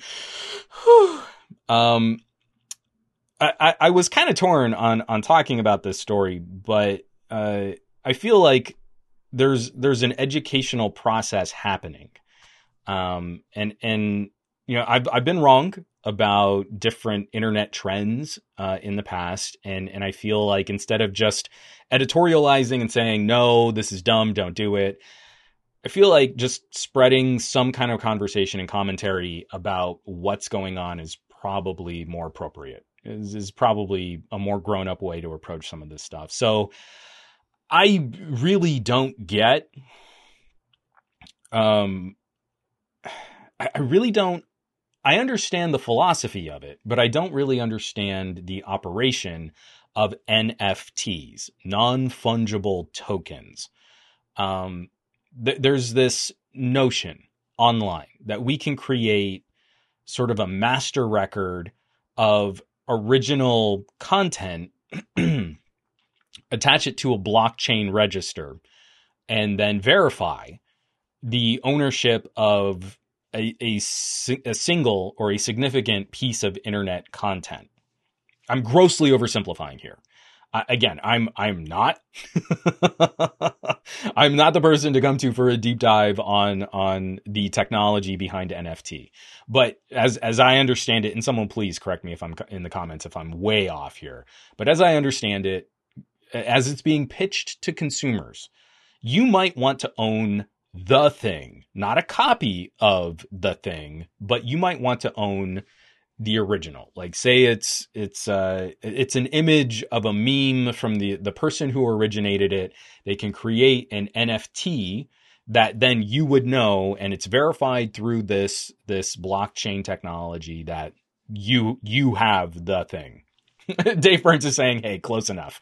um, I, I, I was kind of torn on on talking about this story, but uh, I feel like there's there's an educational process happening. Um, and, and, you know, I've, I've been wrong about different internet trends, uh, in the past. And, and I feel like instead of just editorializing and saying, no, this is dumb, don't do it. I feel like just spreading some kind of conversation and commentary about what's going on is probably more appropriate. Is, is probably a more grown up way to approach some of this stuff. So I really don't get, um, I really don't, I understand the philosophy of it, but I don't really understand the operation of N F Ts, non-fungible tokens. Um, th- there's this notion online that we can create sort of a master record of original content, attach it to a blockchain register, and then verify the ownership of A, a, a single or a significant piece of internet content. I'm grossly oversimplifying here. Uh, again, I'm I'm not I'm not the person to come to for a deep dive on on the technology behind N F T. But as as I understand it, and someone please correct me if I'm in the comments if I'm way off here. But as I understand it, as it's being pitched to consumers, you might want to own the thing, not a copy of the thing, but you might want to own the original. Like say it's, it's, uh, it's an image of a meme from the, the person who originated it. They can create an N F T that then you would know, and it's verified through this, this blockchain technology that you, you have the thing. Dave Burns is saying, hey, close enough.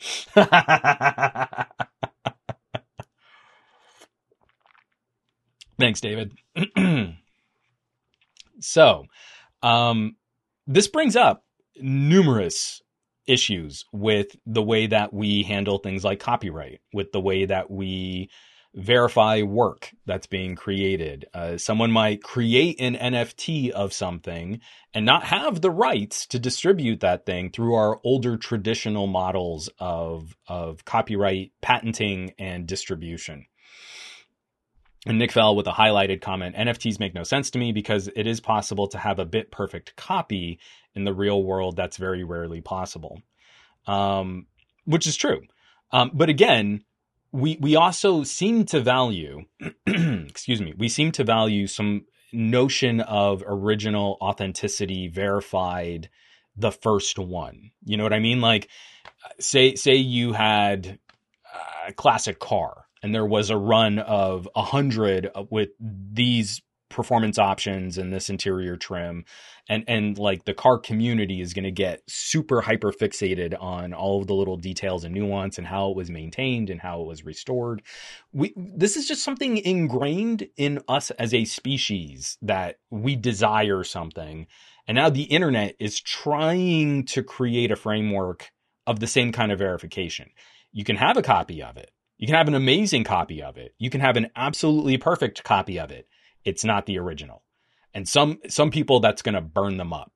Thanks, David. So, um, this brings up numerous issues with the way that we handle things like copyright, with the way that we verify work that's being created. Uh, someone might create an N F T of something and not have the rights to distribute that thing through our older traditional models of, of copyright, patenting, and distribution. And Nick Fell with a highlighted comment, N F Ts make no sense to me because it is possible to have a bit perfect copy in the real world. That's very rarely possible, um, which is true. Um, but again, we we also seem to value, excuse me, we seem to value some notion of original authenticity verified the first one. You know what I mean? Like, say say you had a classic car, and there was a run of a hundred with these performance options and this interior trim. And, and like the car community is going to get super hyper fixated on all of the little details and nuance and how it was maintained and how it was restored. We, this is just something ingrained in us as a species that we desire something. And now the internet is trying to create a framework of the same kind of verification. You can have a copy of it. You can have an amazing copy of it. You can have an absolutely perfect copy of it. It's not the original. And some some people, that's going to burn them up.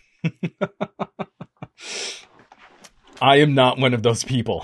I am not one of those people.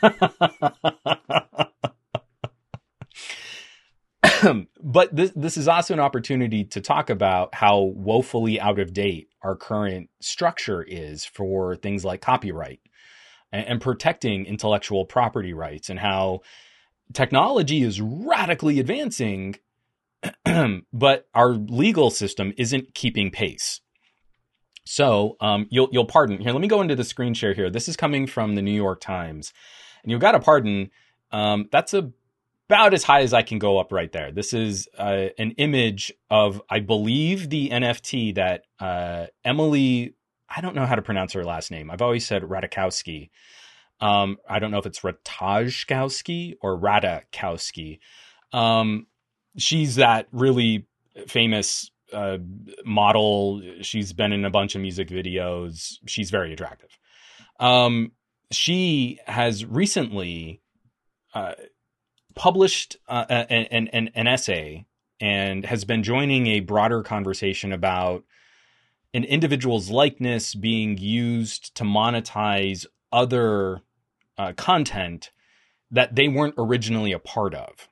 But this this is also an opportunity to talk about how woefully out of date our current structure is for things like copyright and protecting intellectual property rights, and how technology is radically advancing, but our legal system isn't keeping pace. So um, you'll you'll pardon here. Let me go into the screen share here. This is coming from the New York Times, and you've got to pardon. Um, that's a, about as high as I can go up right there. This is uh, an image of, I believe, the N F T that uh, Emily, I don't know how to pronounce her last name. I've always said Ratajkowski. Um, I don't know if it's Ratajkowski or Radakowski. Um, she's that really famous uh, model. She's been in a bunch of music videos. She's very attractive. Um, she has recently uh, published uh, an, an, an essay and has been joining a broader conversation about an individual's likeness being used to monetize other uh, content that they weren't originally a part of.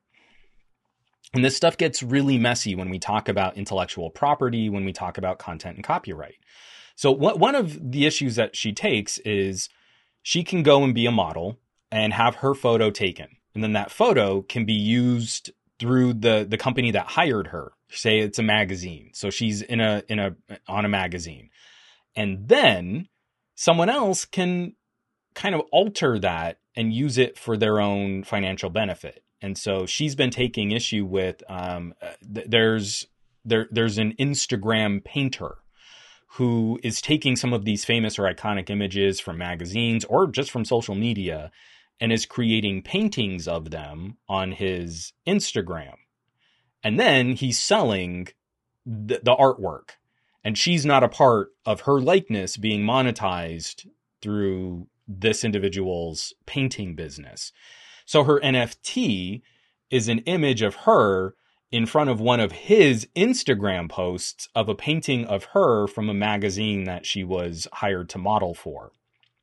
And this stuff gets really messy when we talk about intellectual property, when we talk about content and copyright. So what, one of the issues that she takes is she can go and be a model and have her photo taken. And then that photo can be used through the, the company that hired her. Say it's a magazine. So she's in a, in a, on a magazine. And then someone else can kind of alter that and use it for their own financial benefit. And so she's been taking issue with, um, th- there's, there, there's an Instagram painter who is taking some of these famous or iconic images from magazines or just from social media and is creating paintings of them on his Instagram. And then he's selling the, the artwork. And she's not a part of her likeness being monetized through this individual's painting business. So her N F T is an image of her in front of one of his Instagram posts of a painting of her from a magazine that she was hired to model for.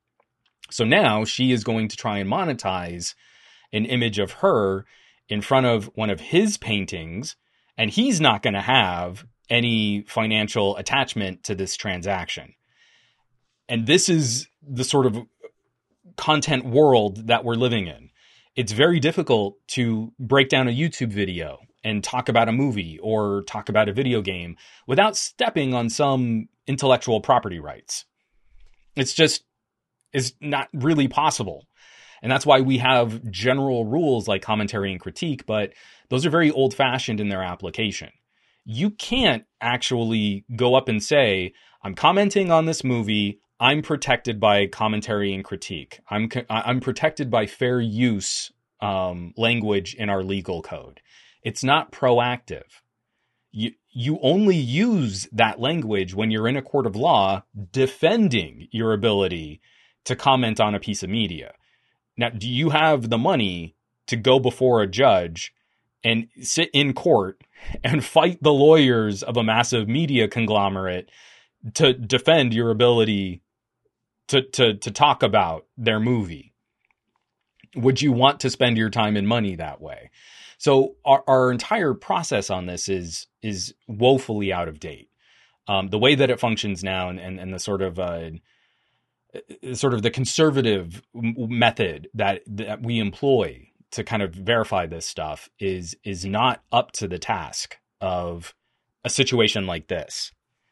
So now she is going to try and monetize an image of her in front of one of his paintings, and he's not going to have any financial attachment to this transaction. And this is the sort of content world that we're living in. It's very difficult to break down a YouTube video and talk about a movie or talk about a video game without stepping on some intellectual property rights. It's just, it's not really possible. And that's why we have general rules like commentary and critique, but those are very old-fashioned in their application. You can't actually go up and say, I'm commenting on this movie, I'm protected by commentary and critique. I'm I'm protected by fair use um, language in our legal code. It's not proactive. You you only use that language when you're in a court of law defending your ability to comment on a piece of media. Now, do you have the money to go before a judge and sit in court and fight the lawyers of a massive media conglomerate to defend your ability to, to, to talk about their movie? Would you want to spend your time and money that way? So our, our entire process on this is, is woefully out of date. Um, the way that it functions now and, and, and the sort of, uh, sort of the conservative method that, that we employ to kind of verify this stuff is, is not up to the task of a situation like this.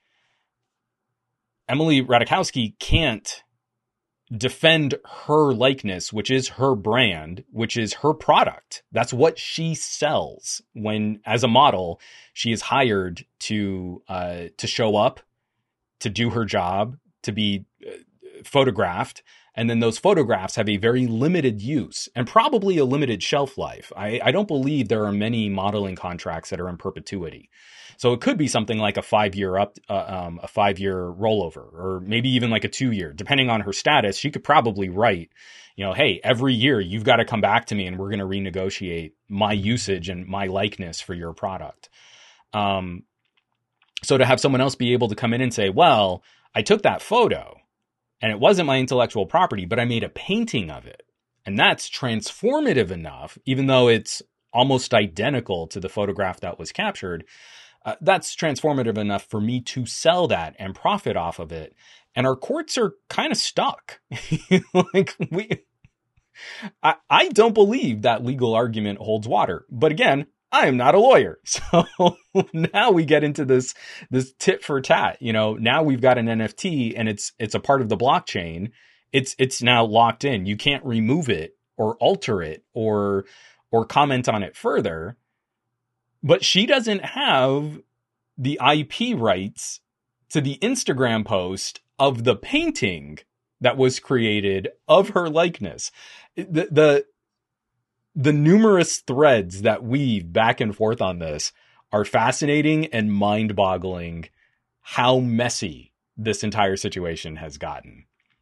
Emily Ratajkowski can't defend her likeness, which is her brand, which is her product. That's what she sells when, as a model, she is hired to, uh, to show up, to do her job, to be uh, photographed. And then those photographs have a very limited use and probably a limited shelf life. I, I don't believe there are many modeling contracts that are in perpetuity. So it could be something like a five-year up, uh, um, a five-year rollover, or maybe even like a two-year, depending on her status. She could probably write, you know, hey, every year you've got to come back to me and we're going to renegotiate my usage and my likeness for your product. Um, so to have someone else be able to come in and say, well, I took that photo and it wasn't my intellectual property, but I made a painting of it. And that's transformative enough, even though it's almost identical to the photograph that was captured. Uh, that's transformative enough for me to sell that and profit off of it. And our courts are kind of stuck. like we, I, I don't believe that legal argument holds water. But again, I am not a lawyer. So now we get into this, this tit for tat. You know, now we've got an N F T and it's, it's a part of the blockchain. It's, it's now locked in. You can't remove it or alter it or, or comment on it further. But she doesn't have the I P rights to the Instagram post of the painting that was created of her likeness. The, the, the numerous threads that weave back and forth on this are fascinating and mind-boggling how messy this entire situation has gotten.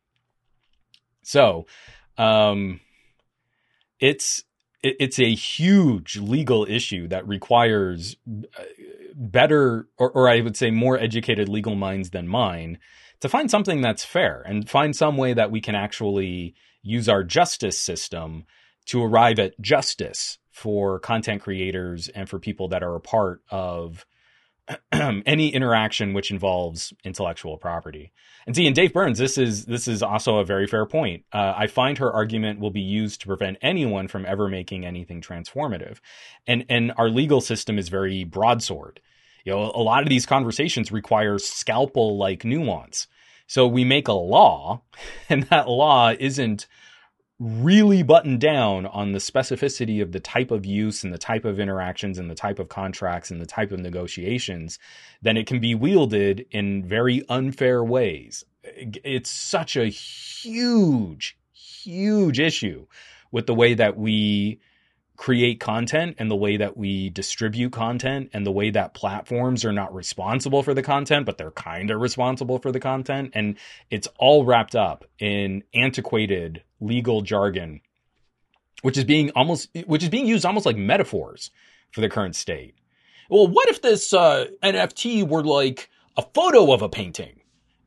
So, um, it's, it, it's a huge legal issue that requires better, or, or I would say more educated legal minds than mine to find something that's fair and find some way that we can actually use our justice system to arrive at justice for content creators and for people that are a part of any interaction which involves intellectual property. And see, in Dave Burns, this is this is also a very fair point. Uh, I find her argument will be used to prevent anyone from ever making anything transformative. And and our legal system is very broadsword. You know, a lot of these conversations require scalpel-like nuance. So we make a law, and that law isn't really buttoned down on the specificity of the type of use and the type of interactions and the type of contracts and the type of negotiations, then it can be wielded in very unfair ways. It's such a huge, huge issue with the way that we create content and the way that we distribute content and the way that platforms are not responsible for the content, but they're kind of responsible for the content. And it's all wrapped up in antiquated legal jargon, which is being almost, which is being used almost like metaphors for the current state. Well, what if this uh, N F T were like a photo of a painting?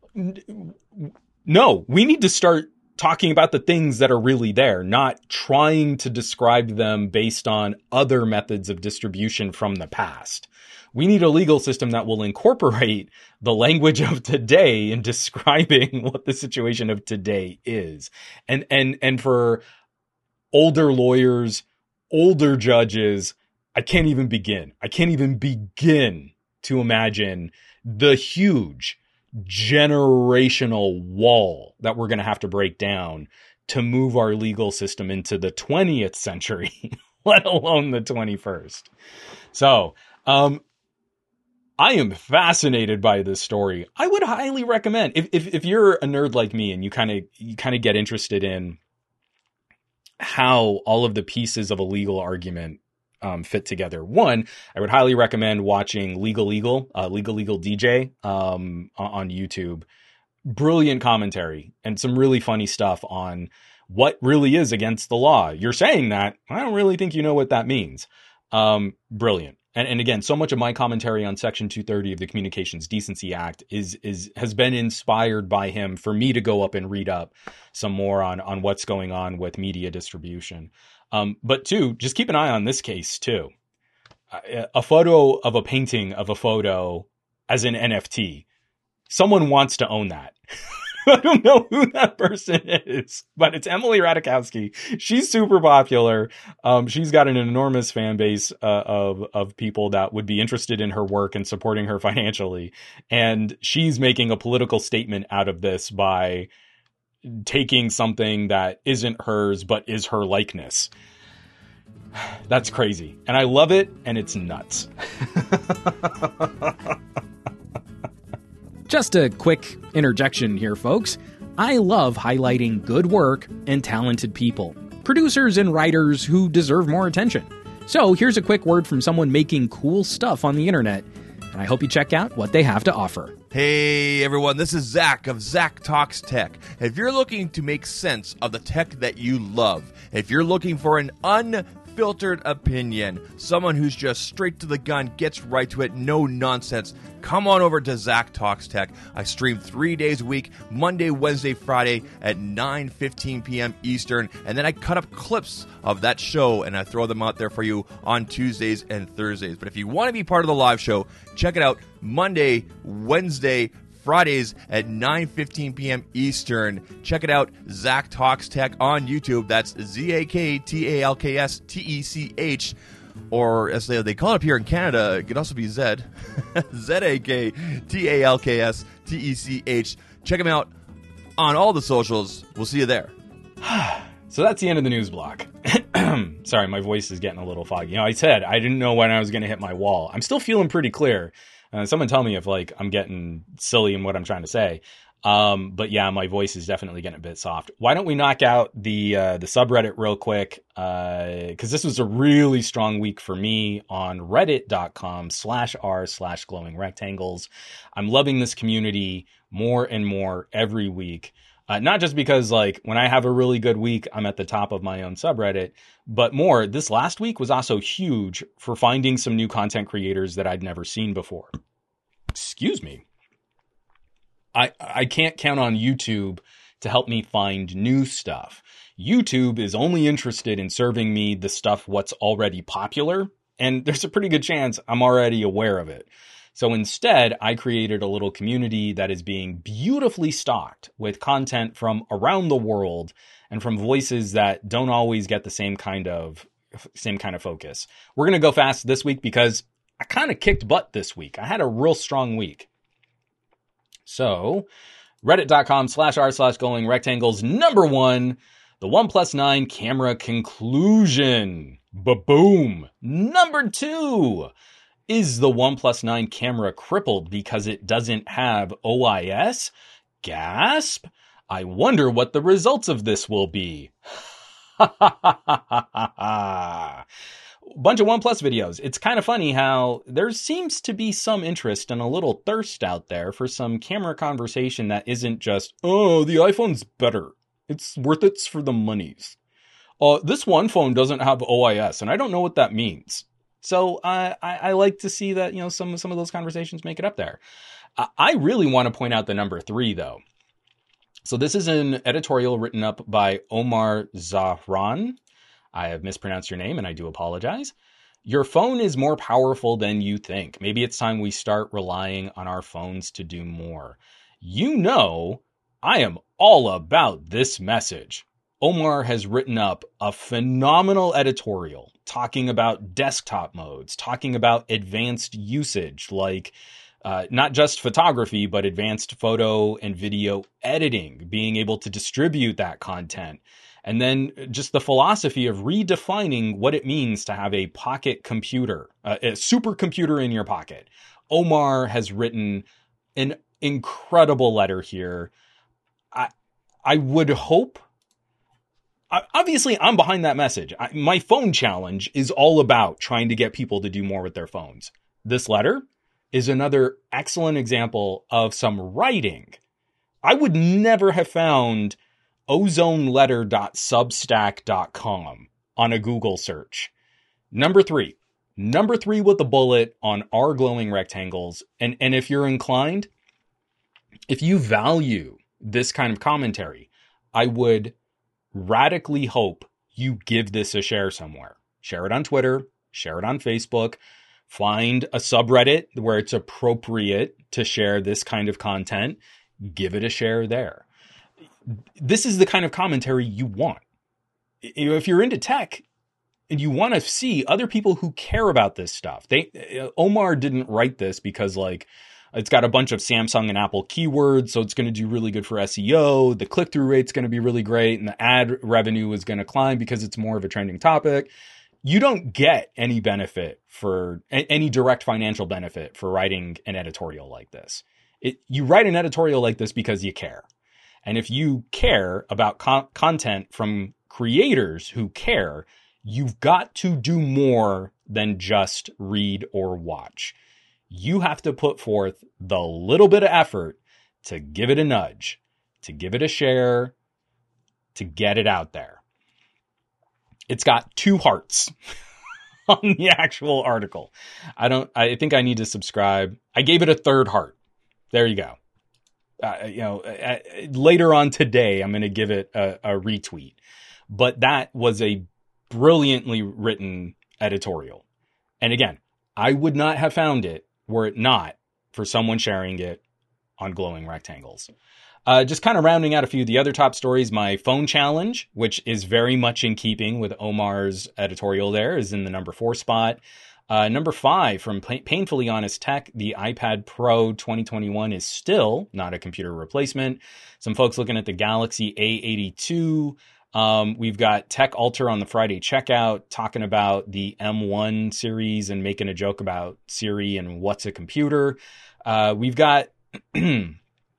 No, we need to start talking about the things that are really there, not trying to describe them based on other methods of distribution from the past. We need a legal system that will incorporate the language of today in describing what the situation of today is. And, and, and for older lawyers, older judges, I can't even begin. I can't even begin to imagine the huge generational wall that we're going to have to break down to move our legal system into the twentieth century, let alone the twenty-first. So, um, I am fascinated by this story. I would highly recommend, if if, if you're a nerd like me and you kind of you kind of get interested in how all of the pieces of a legal argument Um, fit together. One, I would highly recommend watching Legal Legal, uh, Legal Legal D J um, on YouTube. Brilliant commentary and some really funny stuff on what really is against the law. You're saying that. I don't really think you know what that means. Um, brilliant. And, and again, so much of my commentary on Section two thirty of the Communications Decency Act is is has been inspired by him for me to go up and read up some more on on what's going on with media distribution. Um, but two, just keep an eye on this case too. Uh, a photo of a painting of a photo as an N F T. Someone wants to own that. I don't know who that person is, but it's Emily Ratajkowski. She's super popular. Um, she's got an enormous fan base uh, of of people that would be interested in her work and supporting her financially. And she's making a political statement out of this by taking something that isn't hers, but is her likeness. That's crazy. And I love it, and it's nuts. Just a quick interjection here, folks. I love highlighting good work and talented people, producers and writers who deserve more attention. So here's a quick word from someone making cool stuff on the internet, and I hope you check out what they have to offer. Hey everyone, this is Zach of Zach Talks Tech. If you're looking to make sense of the tech that you love, if you're looking for an unfiltered opinion, someone who's just straight to the gun, gets right to it, no nonsense, come on over to Zach Talks Tech. I stream three days a week, Monday, Wednesday, Friday at nine fifteen p.m. Eastern, and then I cut up clips of that show and I throw them out there for you on Tuesdays and Thursdays. But if you want to be part of the live show, check it out Monday, Wednesday, Fridays at nine fifteen p.m. Eastern. Check it out, Zach Talks Tech on YouTube. That's Z A K T A L K S T E C H. Or as they, they call it up here in Canada, it could also be Zed. Z A K T A L K S T E C H. Check them out on all the socials. We'll see you there. So that's the end of the news block. Sorry, my voice is getting a little foggy. You know, I said I didn't know when I was going to hit my wall. I'm still feeling pretty clear. Uh, someone tell me if like I'm getting silly in what I'm trying to say. Um, but yeah, my voice is definitely getting a bit soft. Why don't we knock out the uh, the subreddit real quick? Uh, because this was a really strong week for me on reddit.com slash r slash glowing rectangles. I'm loving this community more and more every week. Uh, not just because, like, when I have a really good week, I'm at the top of my own subreddit, but more, this last week was also huge for finding some new content creators that I'd never seen before. Excuse me. I, I can't count on YouTube to help me find new stuff. YouTube is only interested in serving me the stuff what's already popular, and there's a pretty good chance I'm already aware of it. So instead, I created a little community that is being beautifully stocked with content from around the world and from voices that don't always get the same kind of same kind of focus. We're going to go fast this week because I kind of kicked butt this week. I had a real strong week. So, reddit.com slash r slash glowing rectangles. Number one, the OnePlus nine camera conclusion. Ba-boom. Number two, is the OnePlus nine camera crippled because it doesn't have O I S? Gasp. I wonder what the results of this will be. Ha ha ha ha ha ha. Bunch of OnePlus videos. It's kind of funny how there seems to be some interest and a little thirst out there for some camera conversation that isn't just, oh, the iPhone's better. It's worth it for the monies. Uh, this one phone doesn't have O I S, and I don't know what that means. So uh, I, I like to see that, you know, some, some of those conversations make it up there. Uh, I really want to point out the number three, though. So this is an editorial written up by Omar Zahran. I have mispronounced your name and I do apologize. Your phone is more powerful than you think. Maybe it's time we start relying on our phones to do more. You know, I am all about this message. Omar has written up a phenomenal editorial talking about desktop modes, talking about advanced usage, like uh, not just photography, but advanced photo and video editing, being able to distribute that content. And then just the philosophy of redefining what it means to have a pocket computer, uh, a supercomputer in your pocket. Omar has written an incredible letter here. I I would hope, obviously I'm behind that message. I, my phone challenge is all about trying to get people to do more with their phones. This letter is another excellent example of some writing. I would never have found ozone letter dot substack dot com on a Google search. Number three. Number three with a bullet on our glowing rectangles. And, and if you're inclined, if you value this kind of commentary, I would radically hope you give this a share somewhere. Share it on Twitter, share it on Facebook, find a subreddit where it's appropriate to share this kind of content, give it a share there. This is the kind of commentary you want. If you're into tech and you want to see other people who care about this stuff, they Omar didn't write this because like it's got a bunch of Samsung and Apple keywords, so it's going to do really good for S E O. The click-through rate's going to be really great, and the ad revenue is going to climb because it's more of a trending topic. You don't get any benefit for any direct financial benefit for writing an editorial like this. It, you write an editorial like this because you care. And if you care about con- content from creators who care, you've got to do more than just read or watch. You have to put forth the little bit of effort to give it a nudge, to give it a share, to get it out there. It's got two hearts on the actual article. I don't, I think I need to subscribe. I gave it a third heart. There you go. Uh, you know, uh, later on today, I'm going to give it a, a retweet. But that was a brilliantly written editorial. And again, I would not have found it were it not for someone sharing it on Glowing Rectangles. Uh, just kind of rounding out a few of the other top stories, my phone challenge, which is very much in keeping with Omar's editorial there, is in the number four spot. Uh, number five, from Painfully Honest Tech, the iPad Pro twenty twenty-one is still not a computer replacement. Some folks looking at the Galaxy A eighty-two. Um, we've got Tech Alter on the Friday checkout talking about the M one series and making a joke about Siri and what's a computer. Uh, we've got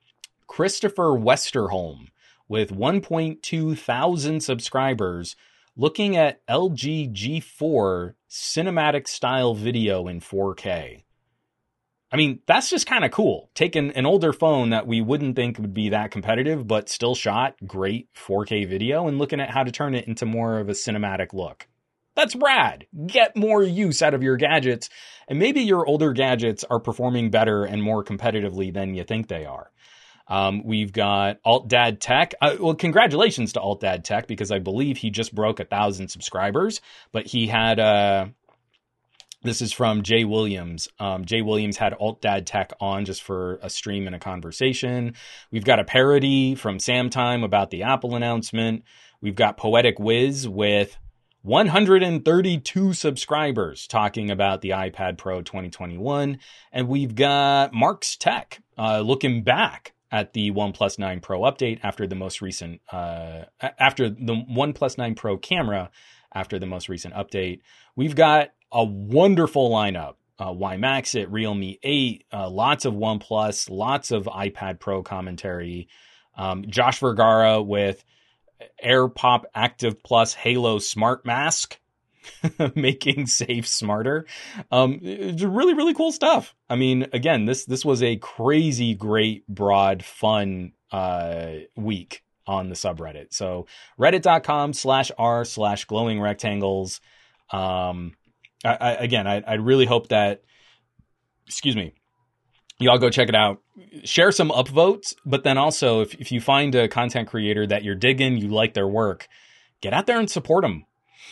Christopher Westerholm with one point two thousand subscribers looking at L G G four cinematic style video in four K. I mean, that's just kind of cool. Taking an older phone that we wouldn't think would be that competitive, but still shot great four K video and looking at how to turn it into more of a cinematic look. That's rad. Get more use out of your gadgets. And maybe your older gadgets are performing better and more competitively than you think they are. Um, we've got Alt Dad Tech. Uh, well, congratulations to Alt Dad Tech, because I believe he just broke a thousand subscribers, but he had, uh, this is from Jay Williams. Um, Jay Williams had Alt Dad Tech on just for a stream and a conversation. We've got a parody from Sam Time about the Apple announcement. We've got Poetic Wiz with one hundred thirty-two subscribers talking about the iPad Pro twenty twenty-one. And we've got Mark's Tech uh, looking back at the OnePlus nine Pro update after the most recent, uh, after the OnePlus nine Pro camera after the most recent update. We've got a wonderful lineup. Uh, WiMAX it, Realme eight, uh, lots of OnePlus, lots of iPad Pro commentary. Um, Josh Vergara with AirPop Active Plus Halo Smart Mask, making safe smarter. Um, it's really, really cool stuff. I mean, again, this this was a crazy, great, broad, fun uh, week on the subreddit. So reddit.com slash r slash glowing rectangles. Um, I, I, again, I, I really hope that, excuse me, y'all go check it out. Share some upvotes, but then also if, if you find a content creator that you're digging, you like their work, get out there and support them.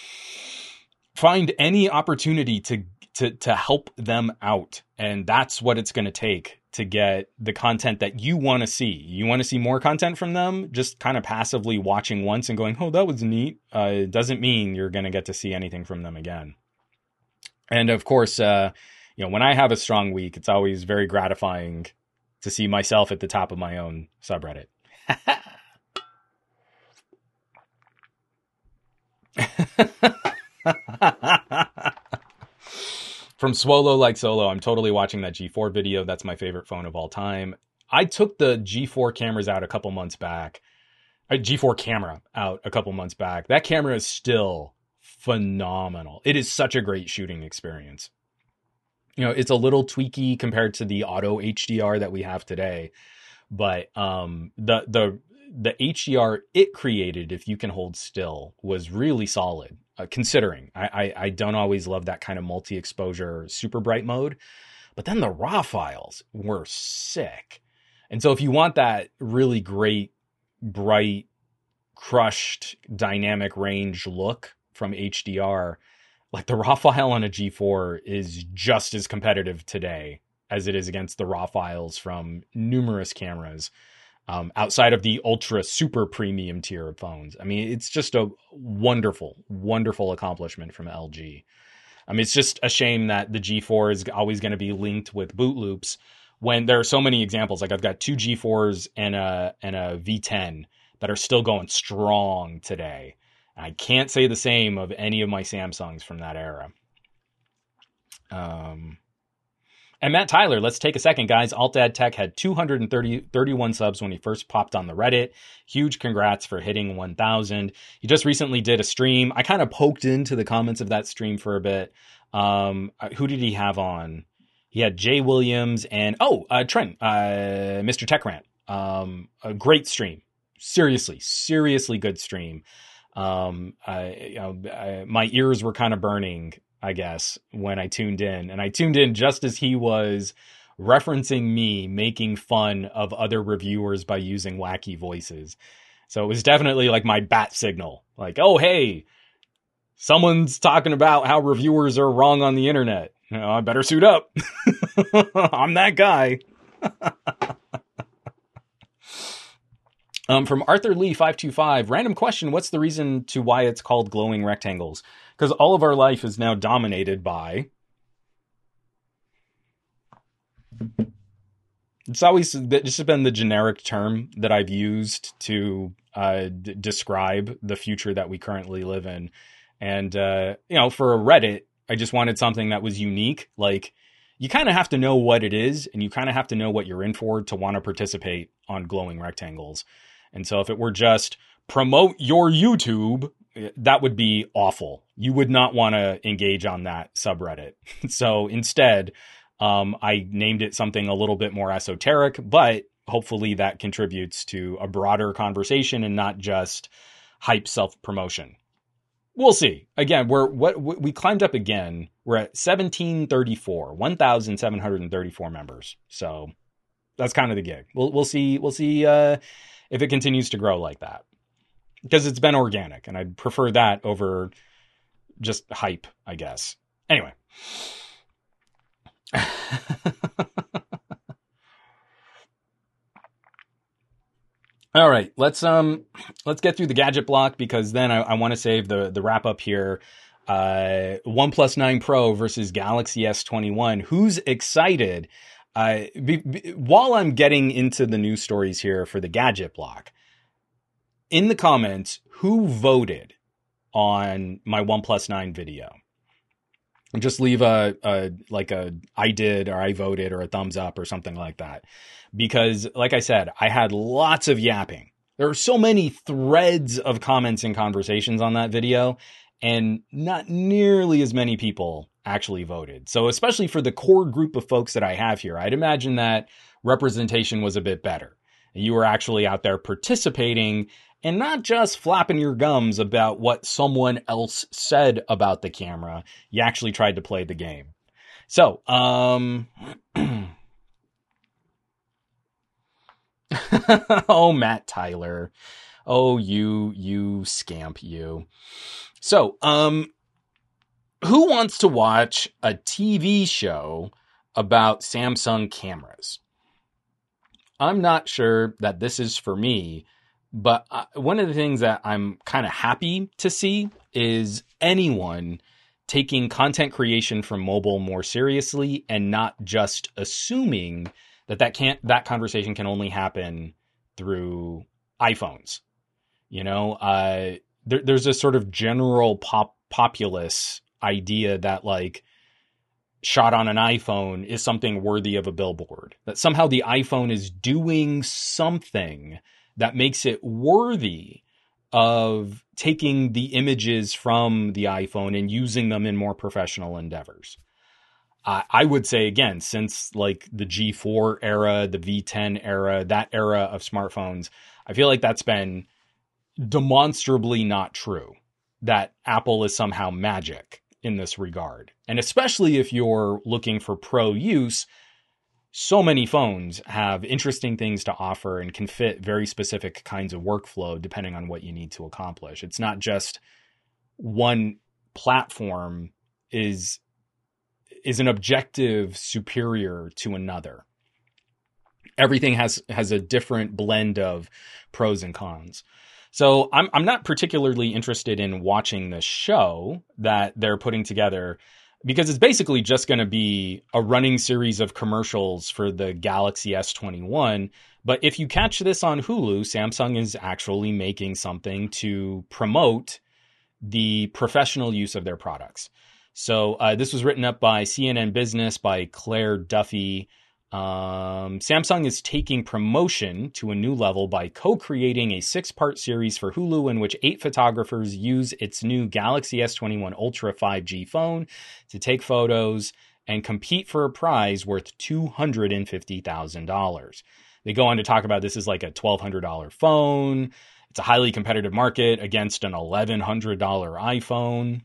Find any opportunity to, to, to help them out. And that's what it's going to take to get the content that you want to see. You want to see more content from them? Just kind of passively watching once and going, oh, that was neat. Uh, it doesn't mean you're going to get to see anything from them again. And of course, uh, you know, when I have a strong week, it's always very gratifying to see myself at the top of my own subreddit. From Swolo Like Solo, I'm totally watching that G four video. That's my favorite phone of all time. I took the G four cameras out a couple months back. A G four camera out a couple months back. That camera is still phenomenal. It is such a great shooting experience. You know, it's a little tweaky compared to the auto H D R that we have today, but um, the the the H D R it created, if you can hold still, was really solid. Uh, considering I, I I don't always love that kind of multi-exposure super bright mode, but then the raw files were sick. And so if you want that really great, bright, crushed, dynamic range look from H D R, like the raw file on a G four is just as competitive today as it is against the raw files from numerous cameras um, outside of the ultra super premium tier of phones. I mean, it's just a wonderful, wonderful accomplishment from L G. I mean, it's just a shame that the G four is always going to be linked with boot loops when there are so many examples. Like I've got two G fours and a, and a V ten that are still going strong today. I can't say the same of any of my Samsungs from that era. Um, and Matt Tyler, let's take a second, guys. AltDad Tech had two hundred thirty, thirty-one subs when he first popped on the Reddit. Huge congrats for hitting one thousand. He just recently did a stream. I kind of poked into the comments of that stream for a bit. Um, who did he have on? He had Jay Williams and, oh, uh, Trent, uh, Mister Tech Rant. Um, a great stream. Seriously, seriously good stream. Um, I, you know, I, my ears were kind of burning, I guess, when I tuned in, and I tuned in just as he was referencing me making fun of other reviewers by using wacky voices. So it was definitely like my bat signal, like, oh, hey, someone's talking about how reviewers are wrong on the internet. You know, I better suit up. I'm that guy. Um, from Arthur Lee five two five, random question, what's the reason to why it's called glowing rectangles? Because all of our life is now dominated by... It's always just been the generic term that I've used to uh, d- describe the future that we currently live in. And, uh, you know, for a Reddit, I just wanted something that was unique. Like, you kind of have to know what it is, and you kind of have to know what you're in for to want to participate on glowing rectangles. And so if it were just promote your YouTube, that would be awful. You would not want to engage on that subreddit. So instead, um, I named it something a little bit more esoteric, but hopefully that contributes to a broader conversation and not just hype self-promotion. We'll see. Again, we're what we climbed up again. We're at seventeen thirty-four, one thousand seven hundred thirty-four members. So that's kind of the gig. We'll we'll see we'll see uh, if it continues to grow like that, because it's been organic, and I'd prefer that over just hype, I guess. Anyway. All right, let's um let's get through the gadget block, because then I, I want to save the the wrap up here. Uh, OnePlus nine Pro versus Galaxy S twenty-one. Who's excited? Uh, be, be, while I'm getting into the news stories here for the gadget block, in the comments, who voted on my OnePlus nine video? And just leave a, a like a I did or I voted or a thumbs up or something like that. Because like I said, I had lots of yapping. There are so many threads of comments and conversations on that video, and not nearly as many people actually voted. So especially for the core group of folks that I have here, I'd imagine that representation was a bit better. You were actually out there participating and not just flapping your gums about what someone else said about the camera. You actually tried to play the game. So, um, oh, Matt Tyler. Oh, you, you scamp, you. So, um, who wants to watch a T V show about Samsung cameras? I'm not sure that this is for me, but uh, one of the things that I'm kind of happy to see is anyone taking content creation from mobile more seriously and not just assuming that that can't, that conversation can only happen through iPhones. You know, uh, there, there's a sort of general pop populace idea that like shot on an iPhone is something worthy of a billboard, that somehow the iPhone is doing something that makes it worthy of taking the images from the iPhone and using them in more professional endeavors. Uh, I would say, again, since like the G four era, the V ten era, that era of smartphones, I feel like that's been demonstrably not true, that Apple is somehow magic in this regard. And especially if you're looking for pro use, so many phones have interesting things to offer and can fit very specific kinds of workflow depending on what you need to accomplish. It's not just one platform is is an objective superior to another. Everything has has a different blend of pros and cons. So I'm I'm not particularly interested in watching the show that they're putting together, because it's basically just going to be a running series of commercials for the Galaxy S twenty-one. But if you catch this on Hulu, Samsung is actually making something to promote the professional use of their products. So uh, this was written up by C N N Business by Claire Duffy. Um, Samsung is taking promotion to a new level by co-creating a six-part series for Hulu in which eight photographers use its new Galaxy S twenty-one Ultra five G phone to take photos and compete for a prize worth two hundred fifty thousand dollars. They go on to talk about this is like a twelve hundred dollars phone. It's a highly competitive market against an eleven hundred dollars iPhone.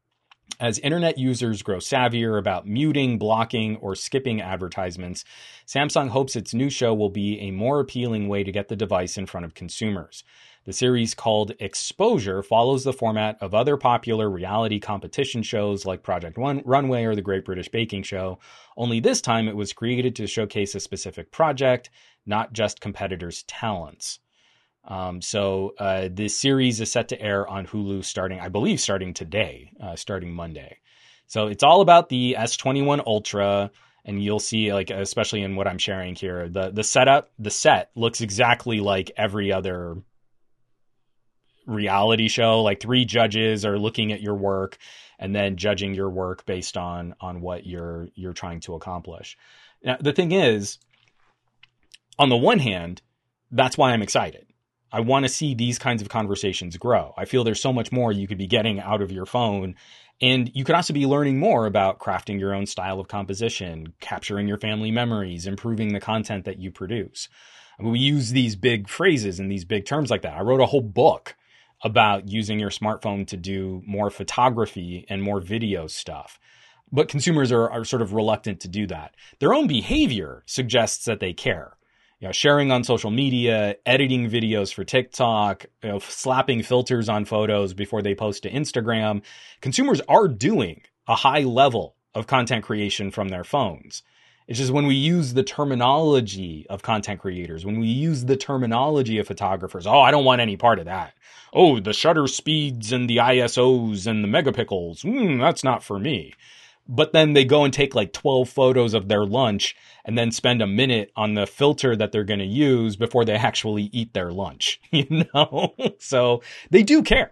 As internet users grow savvier about muting, blocking, or skipping advertisements, Samsung hopes its new show will be a more appealing way to get the device in front of consumers. The series, called Exposure, follows the format of other popular reality competition shows like Project Run- Runway or The Great British Baking Show, only this time it was created to showcase a specific project, not just competitors' talents. Um, so uh, this series is set to air on Hulu starting, I believe, starting today, uh, starting Monday. So it's all about the S twenty-one Ultra, and you'll see, like, especially in what I'm sharing here, the the setup, the set looks exactly like every other reality show. Like, three judges are looking at your work, and then judging your work based on on what you're you're trying to accomplish. Now, the thing is, on the one hand, that's why I'm excited. I want to see these kinds of conversations grow. I feel there's so much more you could be getting out of your phone. And you could also be learning more about crafting your own style of composition, capturing your family memories, improving the content that you produce. I mean, we use these big phrases and these big terms like that. I wrote a whole book about using your smartphone to do more photography and more video stuff. But consumers are, are sort of reluctant to do that. Their own behavior suggests that they care. You know, sharing on social media, editing videos for TikTok, you know, slapping filters on photos before they post to Instagram. Consumers are doing a high level of content creation from their phones. It's just when we use the terminology of content creators, when we use the terminology of photographers, oh, I don't want any part of that. Oh, the shutter speeds and the I S Os and the megapixels, mm, that's not for me. But then they go and take like twelve photos of their lunch and then spend a minute on the filter that they're going to use before they actually eat their lunch, you know? So they do care.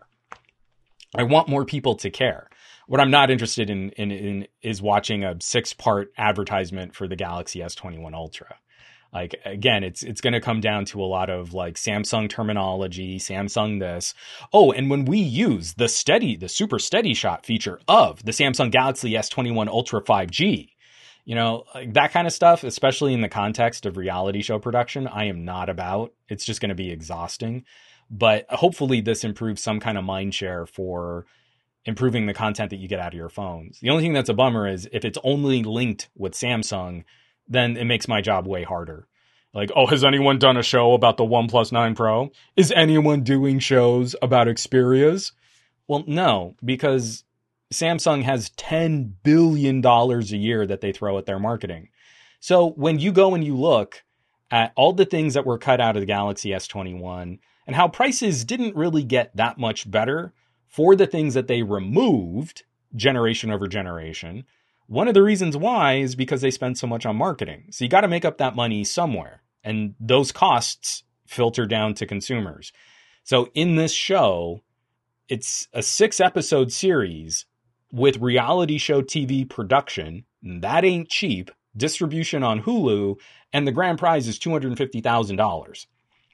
I want more people to care. What I'm not interested in, in, in is watching a six-part advertisement for the Galaxy S twenty-one Ultra. Like, again, it's it's going to come down to a lot of like Samsung terminology, Samsung this. Oh, and when we use the steady, the super steady shot feature of the Samsung Galaxy S twenty-one Ultra five G, you know, like that kind of stuff, especially in the context of reality show production, I am not about. It's just going to be exhausting. But hopefully this improves some kind of mind share for improving the content that you get out of your phones. The only thing that's a bummer is if it's only linked with Samsung, then it makes my job way harder. Like, oh, has anyone done a show about the OnePlus nine Pro? Is anyone doing shows about Xperias? Well, no, because Samsung has ten billion dollars a year that they throw at their marketing. So when you go and you look at all the things that were cut out of the Galaxy S twenty-one and how prices didn't really get that much better for the things that they removed generation over generation, one of the reasons why is because they spend so much on marketing. So you got to make up that money somewhere. And those costs filter down to consumers. So in this show, it's a six episode series with reality show T V production. That ain't cheap. Distribution on Hulu. And the grand prize is two hundred fifty thousand dollars.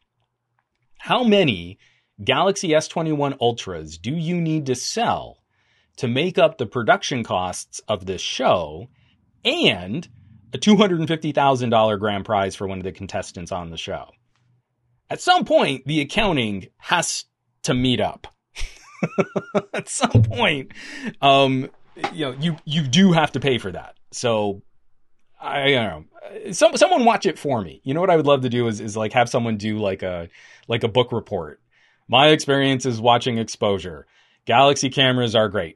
How many Galaxy S twenty-one Ultras do you need to sell to make up the production costs of this show and a two hundred fifty thousand dollars grand prize for one of the contestants on the show? At some point, the accounting has to meet up. At some point, um, you know, you, you do have to pay for that. So I, I don't know. Some, someone watch it for me. You know what I would love to do is, is like have someone do like a, like a book report. My experience is watching Exposure. Galaxy cameras are great.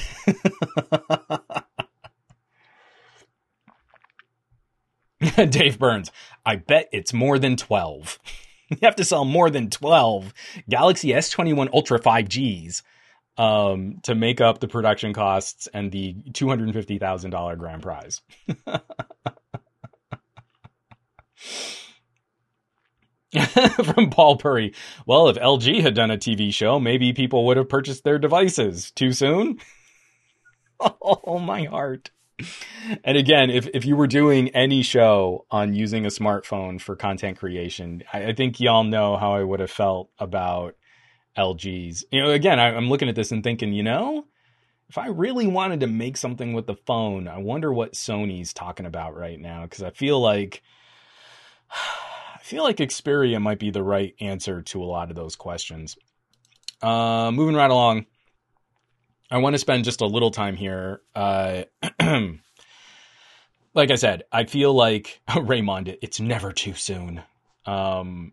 Dave Burns, I bet it's more than twelve. You have to sell more than twelve Galaxy S twenty-one Ultra five Gs um, to make up the production costs and the two hundred fifty thousand dollars grand prize. From Paul Purry. Well, if L G had done a T V show, maybe people would have purchased their devices. Too soon? Oh, my heart. And again, if, if you were doing any show on using a smartphone for content creation, I, I think y'all know how I would have felt about L Gs. You know, again, I, I'm looking at this and thinking, you know, if I really wanted to make something with the phone, I wonder what Sony's talking about right now. Because I feel like, I feel like Xperia might be the right answer to a lot of those questions. Uh, moving right along. I want to spend just a little time here. Uh, like I said, I feel like Raymond, it's never too soon. Um,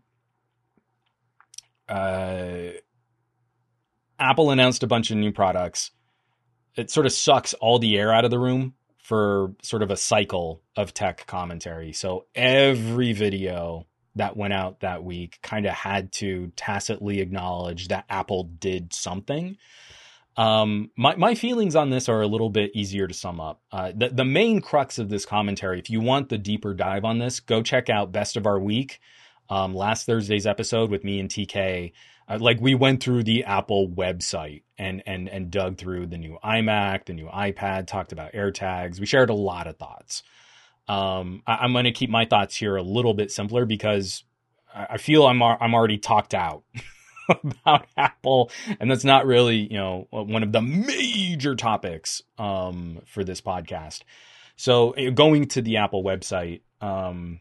uh, Apple announced a bunch of new products. It sort of sucks all the air out of the room for sort of a cycle of tech commentary. So every video that went out that week kind of had to tacitly acknowledge that Apple did something. Um, my, my feelings on this are a little bit easier to sum up. Uh, the, the main crux of this commentary, if you want the deeper dive on this, go check out Best of Our Week, um, last Thursday's episode with me and T K. Uh, like we went through the Apple website and and and dug through the new iMac, the new iPad, talked about AirTags. We shared a lot of thoughts. Um, I, I'm going to keep my thoughts here a little bit simpler because I, I feel I'm I'm already talked out about Apple, and that's not really, you know, one of the major topics um, for this podcast. So going to the Apple website, um,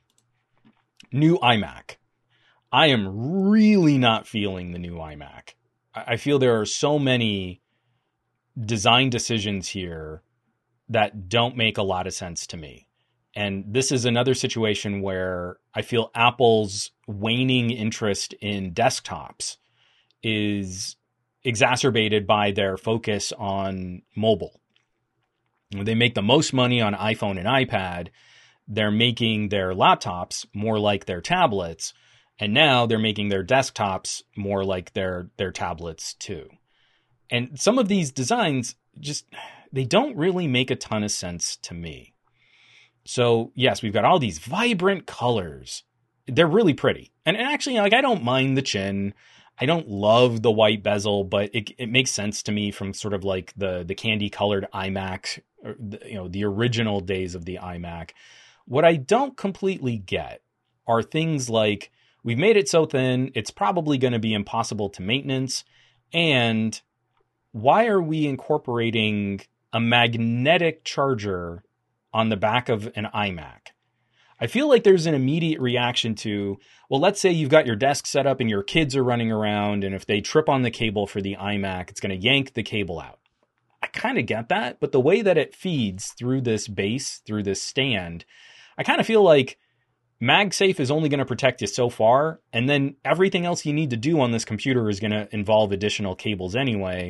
new iMac. I am really not feeling the new iMac. I feel there are so many design decisions here that don't make a lot of sense to me. And this is another situation where I feel Apple's waning interest in desktops is exacerbated by their focus on mobile. When they make the most money on iPhone and iPad, they're making their laptops more like their tablets. And now they're making their desktops more like their, their tablets too. And some of these designs just, they don't really make a ton of sense to me. So yes, we've got all these vibrant colors. They're really pretty. And actually, like, I don't mind the chin. I don't love the white bezel, but it it makes sense to me from sort of like the, the candy colored iMac, or the, you know, the original days of the iMac. What I don't completely get are things like, we've made it so thin, it's probably going to be impossible to maintenance. And why are we incorporating a magnetic charger on the back of an iMac? I feel like there's an immediate reaction to, well, let's say you've got your desk set up and your kids are running around, and if they trip on the cable for the iMac, it's going to yank the cable out. I kind of get that, but the way that it feeds through this base, through this stand, I kind of feel like MagSafe is only going to protect you so far, and then everything else you need to do on this computer is going to involve additional cables anyway.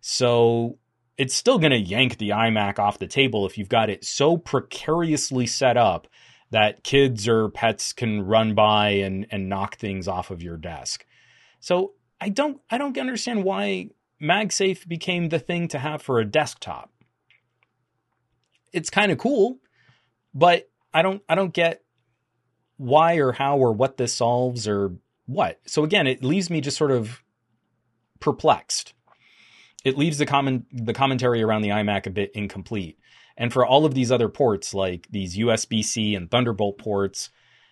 So it's still going to yank the iMac off the table if you've got it so precariously set up that kids or pets can run by and, and knock things off of your desk. So I don't I don't understand why MagSafe became the thing to have for a desktop. It's kind of cool, but I don't I don't get why or how or what this solves or what. So again, it leaves me just sort of perplexed. It leaves the comment the commentary around the iMac a bit incomplete. And for all of these other ports, like these U S B-C and Thunderbolt ports,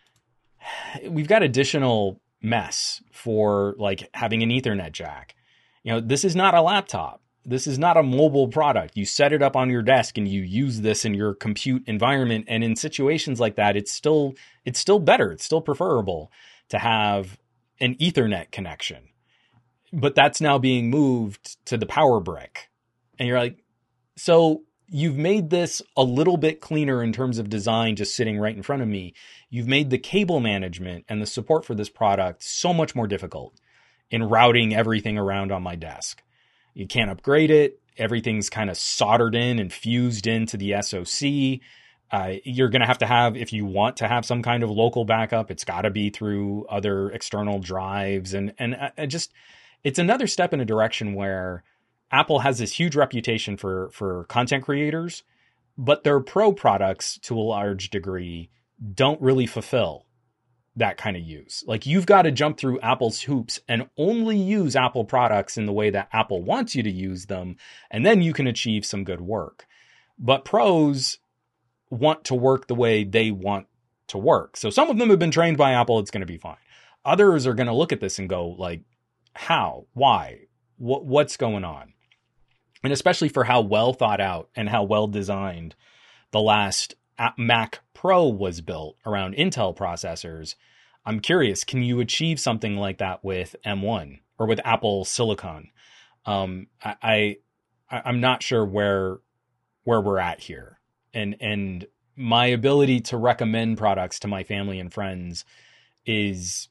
we've got additional mess for like having an Ethernet jack. You know, this is not a laptop. This is not a mobile product. You set it up on your desk and you use this in your compute environment. And in situations like that, it's still it's still better. It's still preferable to have an Ethernet connection. But that's now being moved to the power brick. And you're like, so you've made this a little bit cleaner in terms of design just sitting right in front of me. You've made the cable management and the support for this product so much more difficult in routing everything around on my desk. You can't upgrade it. Everything's kind of soldered in and fused into the S O C. Uh, you're going to have to have, if you want to have some kind of local backup, it's got to be through other external drives. And, and I just, it's another step in a direction where Apple has this huge reputation for, for content creators, but their pro products to a large degree don't really fulfill that kind of use. Like, you've got to jump through Apple's hoops and only use Apple products in the way that Apple wants you to use them, and then you can achieve some good work. But pros want to work the way they want to work. So some of them have been trained by Apple. It's going to be fine. Others are going to look at this and go like, how, why, what, what's going on? And especially for how well thought out and how well designed the last Mac Pro was built around Intel processors, I'm curious, can you achieve something like that with M one or with Apple Silicon? Um, I, I, I'm not sure where where we're at here. And and my ability to recommend products to my family and friends is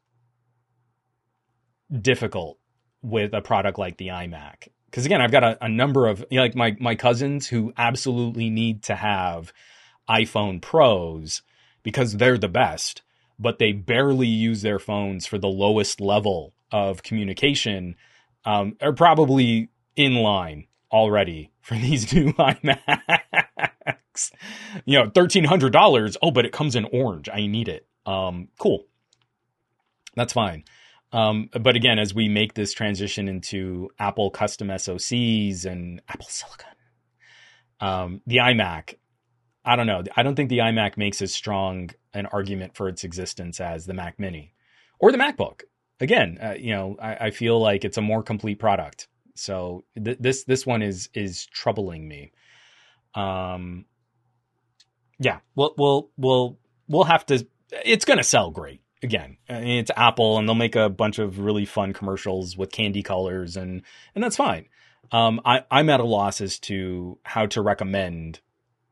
difficult with a product like the iMac. Because again, I've got a, a number of, you know, like my, my cousins who absolutely need to have iPhone Pros because they're the best, but they barely use their phones for the lowest level of communication, um, are probably in line already for these new iMacs. You know, thirteen hundred dollars. Oh, but it comes in orange. I need it. Um, cool. That's fine. Um, but again, as we make this transition into Apple custom S O Cs and Apple Silicon, um, the iMac, I don't know. I don't think the iMac makes as strong an argument for its existence as the Mac Mini or the MacBook. Again, uh, you know, I, I feel like it's a more complete product. So th- this this one is is troubling me. Um, yeah, we'll we'll we'll we'll have to. It's going to sell great. Again, I mean, it's Apple, and they'll make a bunch of really fun commercials with candy colors, and and that's fine. Um, I, I'm at a loss as to how to recommend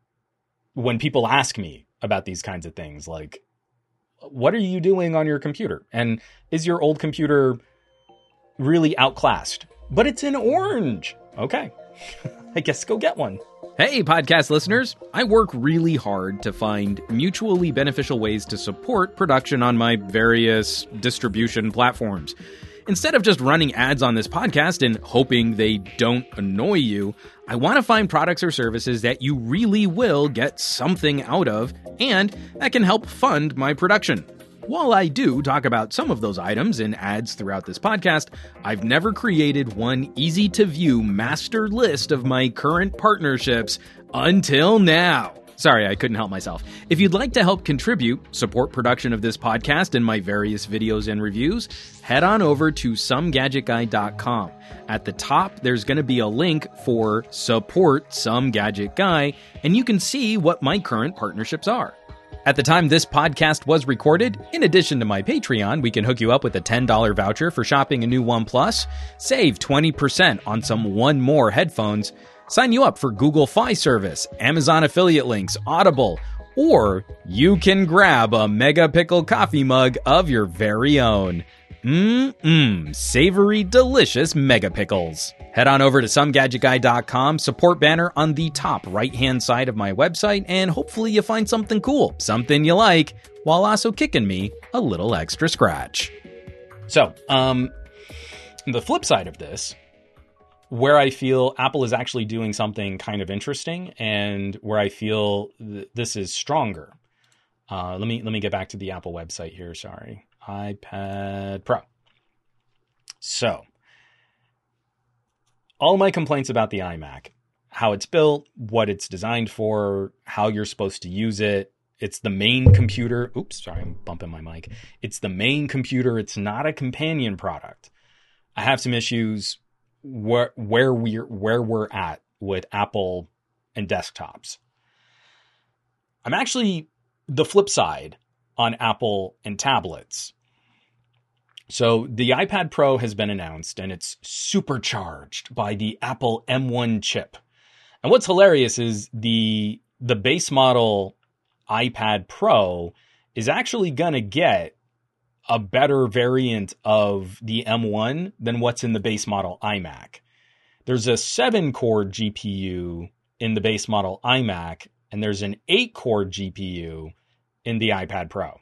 when people ask me about these kinds of things, like, what are you doing on your computer? And is your old computer really outclassed? But it's in orange. Okay, I guess go get one. Hey, podcast listeners. I work really hard to find mutually beneficial ways to support production on my various distribution platforms. Instead of just running ads on this podcast and hoping they don't annoy you, I want to find products or services that you really will get something out of and that can help fund my production. While I do talk about some of those items in ads throughout this podcast, I've never created one easy-to-view master list of my current partnerships until now. Sorry, I couldn't help myself. If you'd like to help contribute, support production of this podcast and my various videos and reviews, head on over to some gadget guy dot com. At the top, there's going to be a link for Support Some Gadget Guy, and you can see what my current partnerships are. At the time this podcast was recorded, in addition to my Patreon, we can hook you up with a ten dollars voucher for shopping a new OnePlus, save twenty percent on some One More headphones, sign you up for Google Fi Service, Amazon affiliate links, Audible, or you can grab a Mega Pickle coffee mug of your very own. Mmm, savory, delicious Mega Pickles. Head on over to some gadget guy dot com, support banner on the top right-hand side of my website, and hopefully you find something cool, something you like, while also kicking me a little extra scratch. So, um, the flip side of this, where I feel Apple is actually doing something kind of interesting and where I feel th- this is stronger. Uh, let me let me get back to the Apple website here, sorry. iPad Pro. So, all my complaints about the iMac, how it's built, what it's designed for, how you're supposed to use it. It's the main computer. Oops, sorry, I'm bumping my mic. It's the main computer. It's not a companion product. I have some issues where where we're where we're at with Apple and desktops. I'm actually the flip side on Apple and tablets. So the iPad Pro has been announced, and it's supercharged by the Apple M one chip. And what's hilarious is the the base model iPad Pro is actually going to get a better variant of the M one than what's in the base model iMac. There's a seven-core G P U in the base model iMac, and there's an eight-core G P U in the iPad Pro.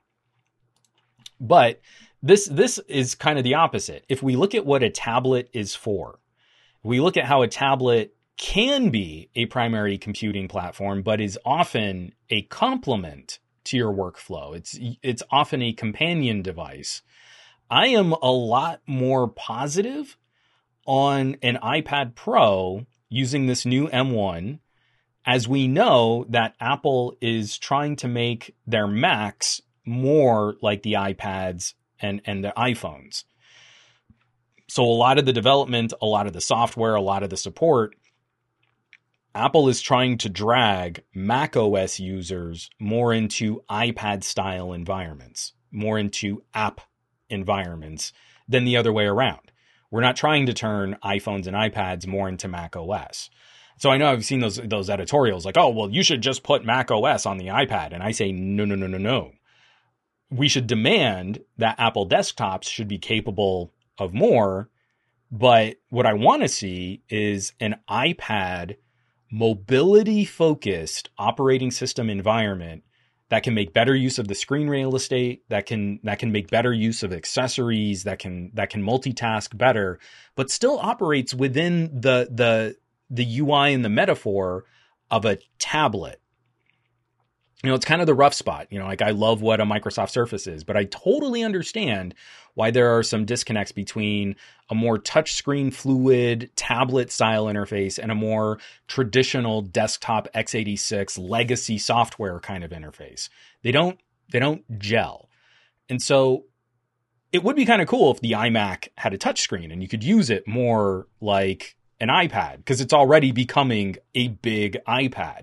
But this this is kind of the opposite. If we look at what a tablet is for, we look at how a tablet can be a primary computing platform, but is often a complement to your workflow. It's it's often a companion device. I am a lot more positive on an iPad Pro using this new M one, as we know that Apple is trying to make their Macs more like the iPads and, and the iPhones. So a lot of the development, a lot of the software, a lot of the support, Apple is trying to drag macOS users more into iPad-style environments, more into app environments than the other way around. We're not trying to turn iPhones and iPads more into macOS. So I know I've seen those those editorials like, oh, well, you should just put macOS on the iPad. And I say, no, no, no, no, no. We should demand that Apple desktops should be capable of more. But what I want to see is an iPad mobility-focused operating system environment that can make better use of the screen real estate, that can that can make better use of accessories, that can that can multitask better, but still operates within the the the U I and the metaphor of a tablet. You know, it's kind of the rough spot. You know, like I love what a Microsoft Surface is, but I totally understand why there are some disconnects between a more touchscreen fluid tablet style interface and a more traditional desktop x eighty-six legacy software kind of interface. They don't, they don't gel. And so it would be kind of cool if the iMac had a touchscreen and you could use it more like an iPad, because it's already becoming a big iPad.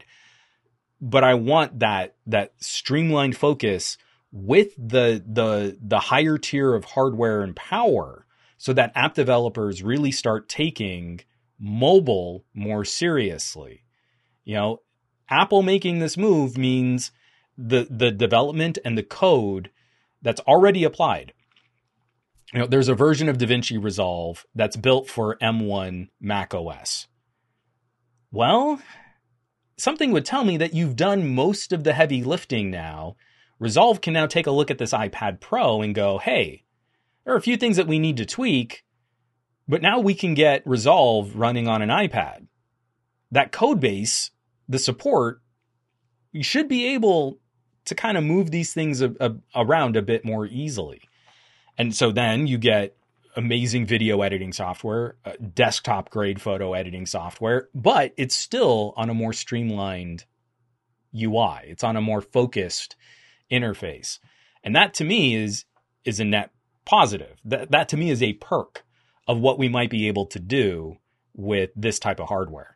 But I want that that streamlined focus with the the the higher tier of hardware and power, so that app developers really start taking mobile more seriously. You know, Apple making this move means the the development and the code that's already applied. You know, there's a version of DaVinci Resolve that's built for M one Mac O S. Well, something would tell me that you've done most of the heavy lifting now. Resolve can now take a look at this iPad Pro and go, hey, there are a few things that we need to tweak, but now we can get Resolve running on an iPad. That code base, the support, you should be able to kind of move these things a, a, around a bit more easily. And so then you get amazing video editing software, uh, desktop grade photo editing software, but it's still on a more streamlined U I. It's on a more focused interface. And that to me is, is a net positive. That, that to me is a perk of what we might be able to do with this type of hardware.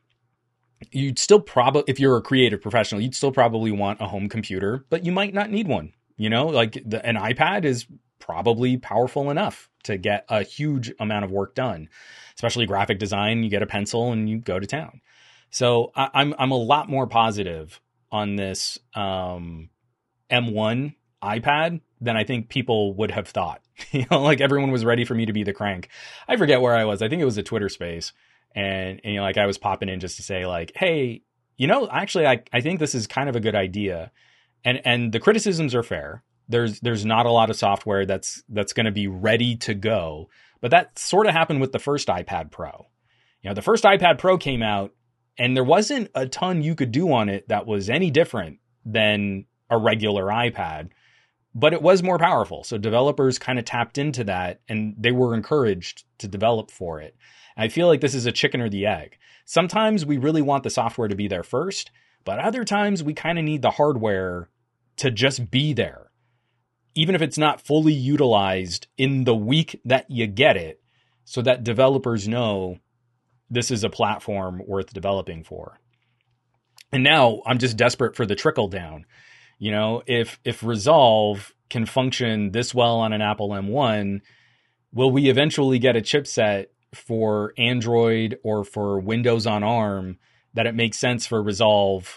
You'd still probably, if you're a creative professional, you'd still probably want a home computer, but you might not need one. You know, like the, an iPad is probably powerful enough to get a huge amount of work done, especially graphic design. You get a pencil and you go to town. So I, I'm I'm a lot more positive on this um, M one iPad than I think people would have thought. You know, like everyone was ready for me to be the crank. I forget where I was. I think it was a Twitter space, and, and you know, like I was popping in just to say like, hey, you know, actually, I I think this is kind of a good idea, and and the criticisms are fair. There's there's not a lot of software that's that's going to be ready to go. But that sort of happened with the first iPad Pro. You know, the first iPad Pro came out and there wasn't a ton you could do on it that was any different than a regular iPad, but it was more powerful. So developers kind of tapped into that and they were encouraged to develop for it. And I feel like this is a chicken or the egg. Sometimes we really want the software to be there first, but other times we kind of need the hardware to just be there. Even if it's not fully utilized in the week that you get it, so that developers know this is a platform worth developing for. And now I'm just desperate for the trickle down. You know, if if Resolve can function this well on an Apple M one, will we eventually get a chipset for Android or for Windows on ARM that it makes sense for Resolve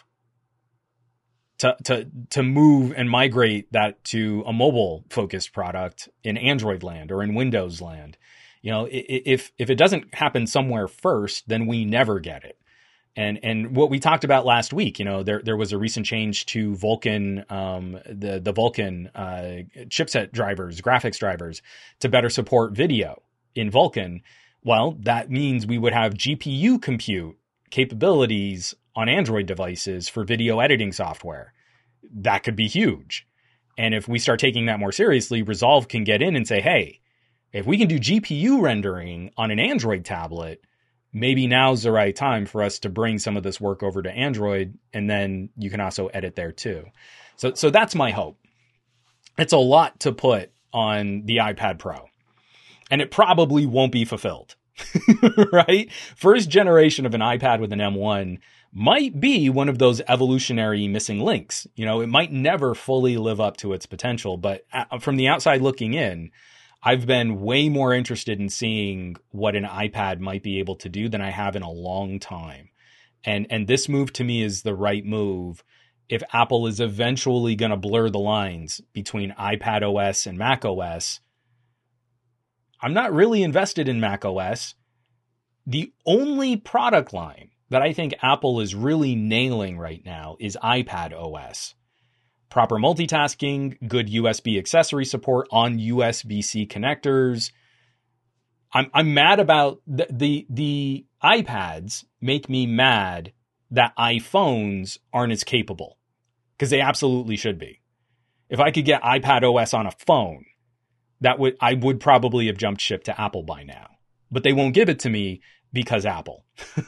to to to move and migrate that to a mobile focused product in Android land or in Windows land? You know, if if it doesn't happen somewhere first, then we never get it. And and what we talked about last week, you know, there there was a recent change to Vulkan, um, the the Vulkan uh, chipset drivers, graphics drivers, to better support video in Vulkan. Well, that means we would have G P U compute capabilities on Android devices for video editing software. That could be huge. And if we start taking that more seriously, Resolve can get in and say, hey, if we can do G P U rendering on an Android tablet, maybe now's the right time for us to bring some of this work over to Android, and then you can also edit there too. So, so that's my hope. It's a lot to put on the iPad Pro, and it probably won't be fulfilled, right? First generation of an iPad with an M one might be one of those evolutionary missing links. You know, it might never fully live up to its potential, but from the outside looking in, I've been way more interested in seeing what an iPad might be able to do than I have in a long time. And and this move to me is the right move if Apple is eventually going to blur the lines between iPad O S and Mac O S. I'm not really invested in Mac O S. The only product line that I think Apple is really nailing right now is iPad O S. Proper multitasking, good U S B accessory support on U S B-C connectors. I'm I'm mad about the, the the iPads make me mad that iPhones aren't as capable. because they absolutely should be. If I could get iPad O S on a phone, that would I would probably have jumped ship to Apple by now. But they won't give it to me because Apple.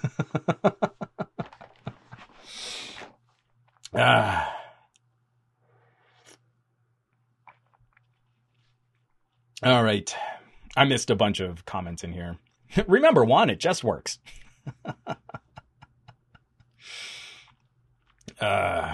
ah. All right. I missed a bunch of comments in here. Remember, Juan, it just works. uh,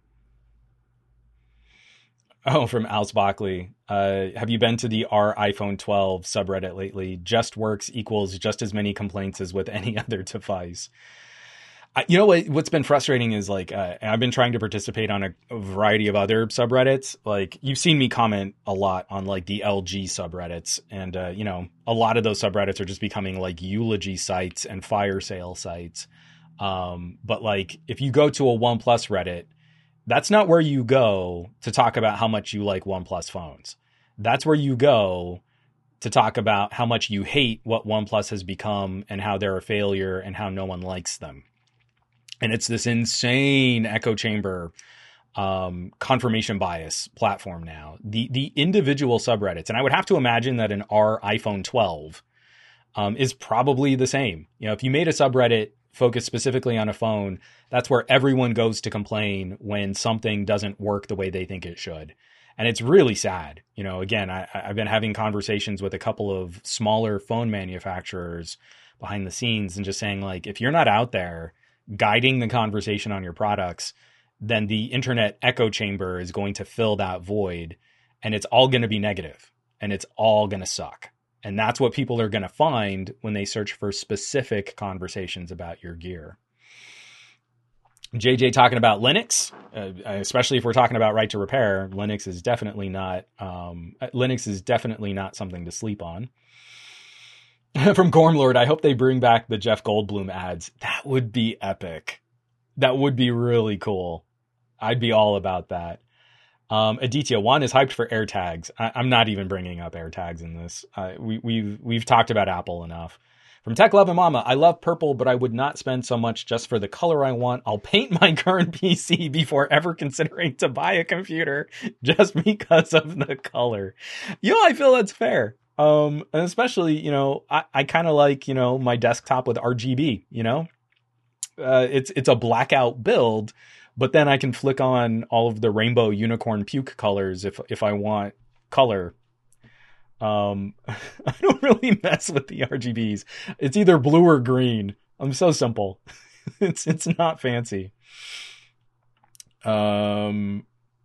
oh, from Alice Bockley. Uh, have you been to the R iPhone twelve subreddit lately? Just works equals just as many complaints as with any other device. I, you know what? What's been frustrating is like, uh, I've been trying to participate on a, a variety of other subreddits. Like you've seen me comment a lot on like the L G subreddits, and uh, you know, a lot of those subreddits are just becoming like eulogy sites and fire sale sites. Um, but like, if you go to a OnePlus Reddit, that's not where you go to talk about how much you like OnePlus phones. That's where you go to talk about how much you hate what OnePlus has become and how they're a failure and how no one likes them. And it's this insane echo chamber um, confirmation bias platform now. The the individual subreddits, and I would have to imagine that an R iPhone twelve um, is probably the same. You know, if you made a subreddit focused specifically on a phone, that's where everyone goes to complain when something doesn't work the way they think it should. And it's really sad. You know, again, I, I've been having conversations with a couple of smaller phone manufacturers behind the scenes and just saying, like, if you're not out there guiding the conversation on your products, then the internet echo chamber is going to fill that void, and it's all going to be negative and it's all going to suck. And that's what people are going to find when they search for specific conversations about your gear. J J talking about Linux, uh, especially if we're talking about right to repair, Linux is definitely not, um, Linux is definitely not something to sleep on. From Gormlord, I hope they bring back the Jeff Goldblum ads. That would be epic. That would be really cool. I'd be all about that. Um, Aditya, Juan is hyped for AirTags. I, I'm not even bringing up AirTags in this. Uh, we, we've we've talked about Apple enough. From Tech Love and Mama, I love purple, but I would not spend so much just for the color I want. I'll paint my current P C before ever considering to buy a computer just because of the color. You know, I feel that's fair. Um, and especially, you know, I, I kind of like, you know, my desktop with R G B, you know, uh, it's, it's a blackout build, but then I can flick on all of the rainbow unicorn puke colors if, if I want color. Um, I don't really mess with the R G Bs. It's either blue or green. I'm so simple. it's, it's not fancy. Um,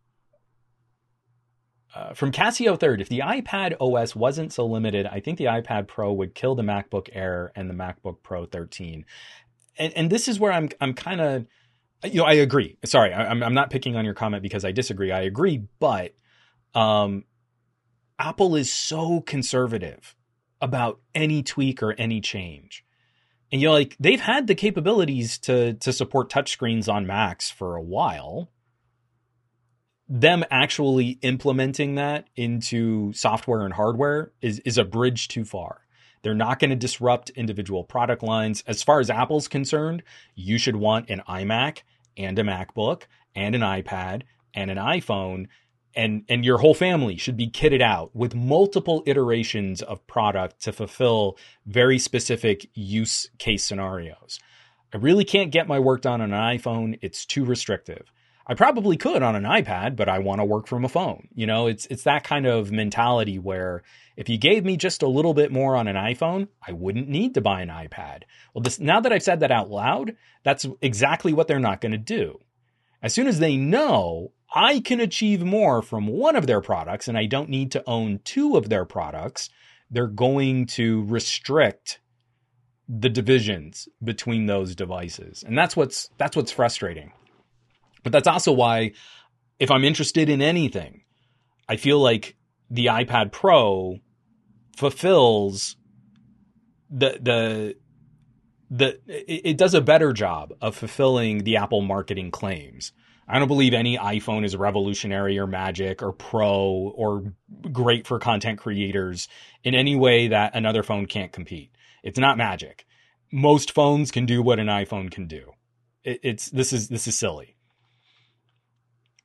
Uh, from Casio Third, if the iPad O S wasn't so limited, I think the iPad Pro would kill the MacBook Air and the MacBook Pro thirteen. And, and this is where I'm I'm kind of, you know, I agree. Sorry, I, I'm I'm not picking on your comment because I disagree. I agree, but um, Apple is so conservative about any tweak or any change. And you know, like they've had the capabilities to to support touchscreens on Macs for a while. Them actually implementing that into software and hardware is, is a bridge too far. They're not going to disrupt individual product lines. As far as Apple's concerned, you should want an iMac and a MacBook and an iPad and an iPhone, and, and your whole family should be kitted out with multiple iterations of product to fulfill very specific use case scenarios. I really can't get my work done on an iPhone. It's too restrictive. I probably could on an iPad, but I want to work from a phone. You know, it's it's that kind of mentality where if you gave me just a little bit more on an iPhone, I wouldn't need to buy an iPad. Well, this, now that I've said that out loud, that's exactly what they're not going to do. As soon as they know I can achieve more from one of their products and I don't need to own two of their products, they're going to restrict the divisions between those devices. And that's what's that's what's frustrating. But that's also why, if I'm interested in anything, I feel like the iPad Pro fulfills the the the it does a better job of fulfilling the Apple marketing claims. I don't believe any iPhone is revolutionary or magic or pro or great for content creators in any way that another phone can't compete. It's not magic. Most phones can do what an iPhone can do. It, it's this is this is silly.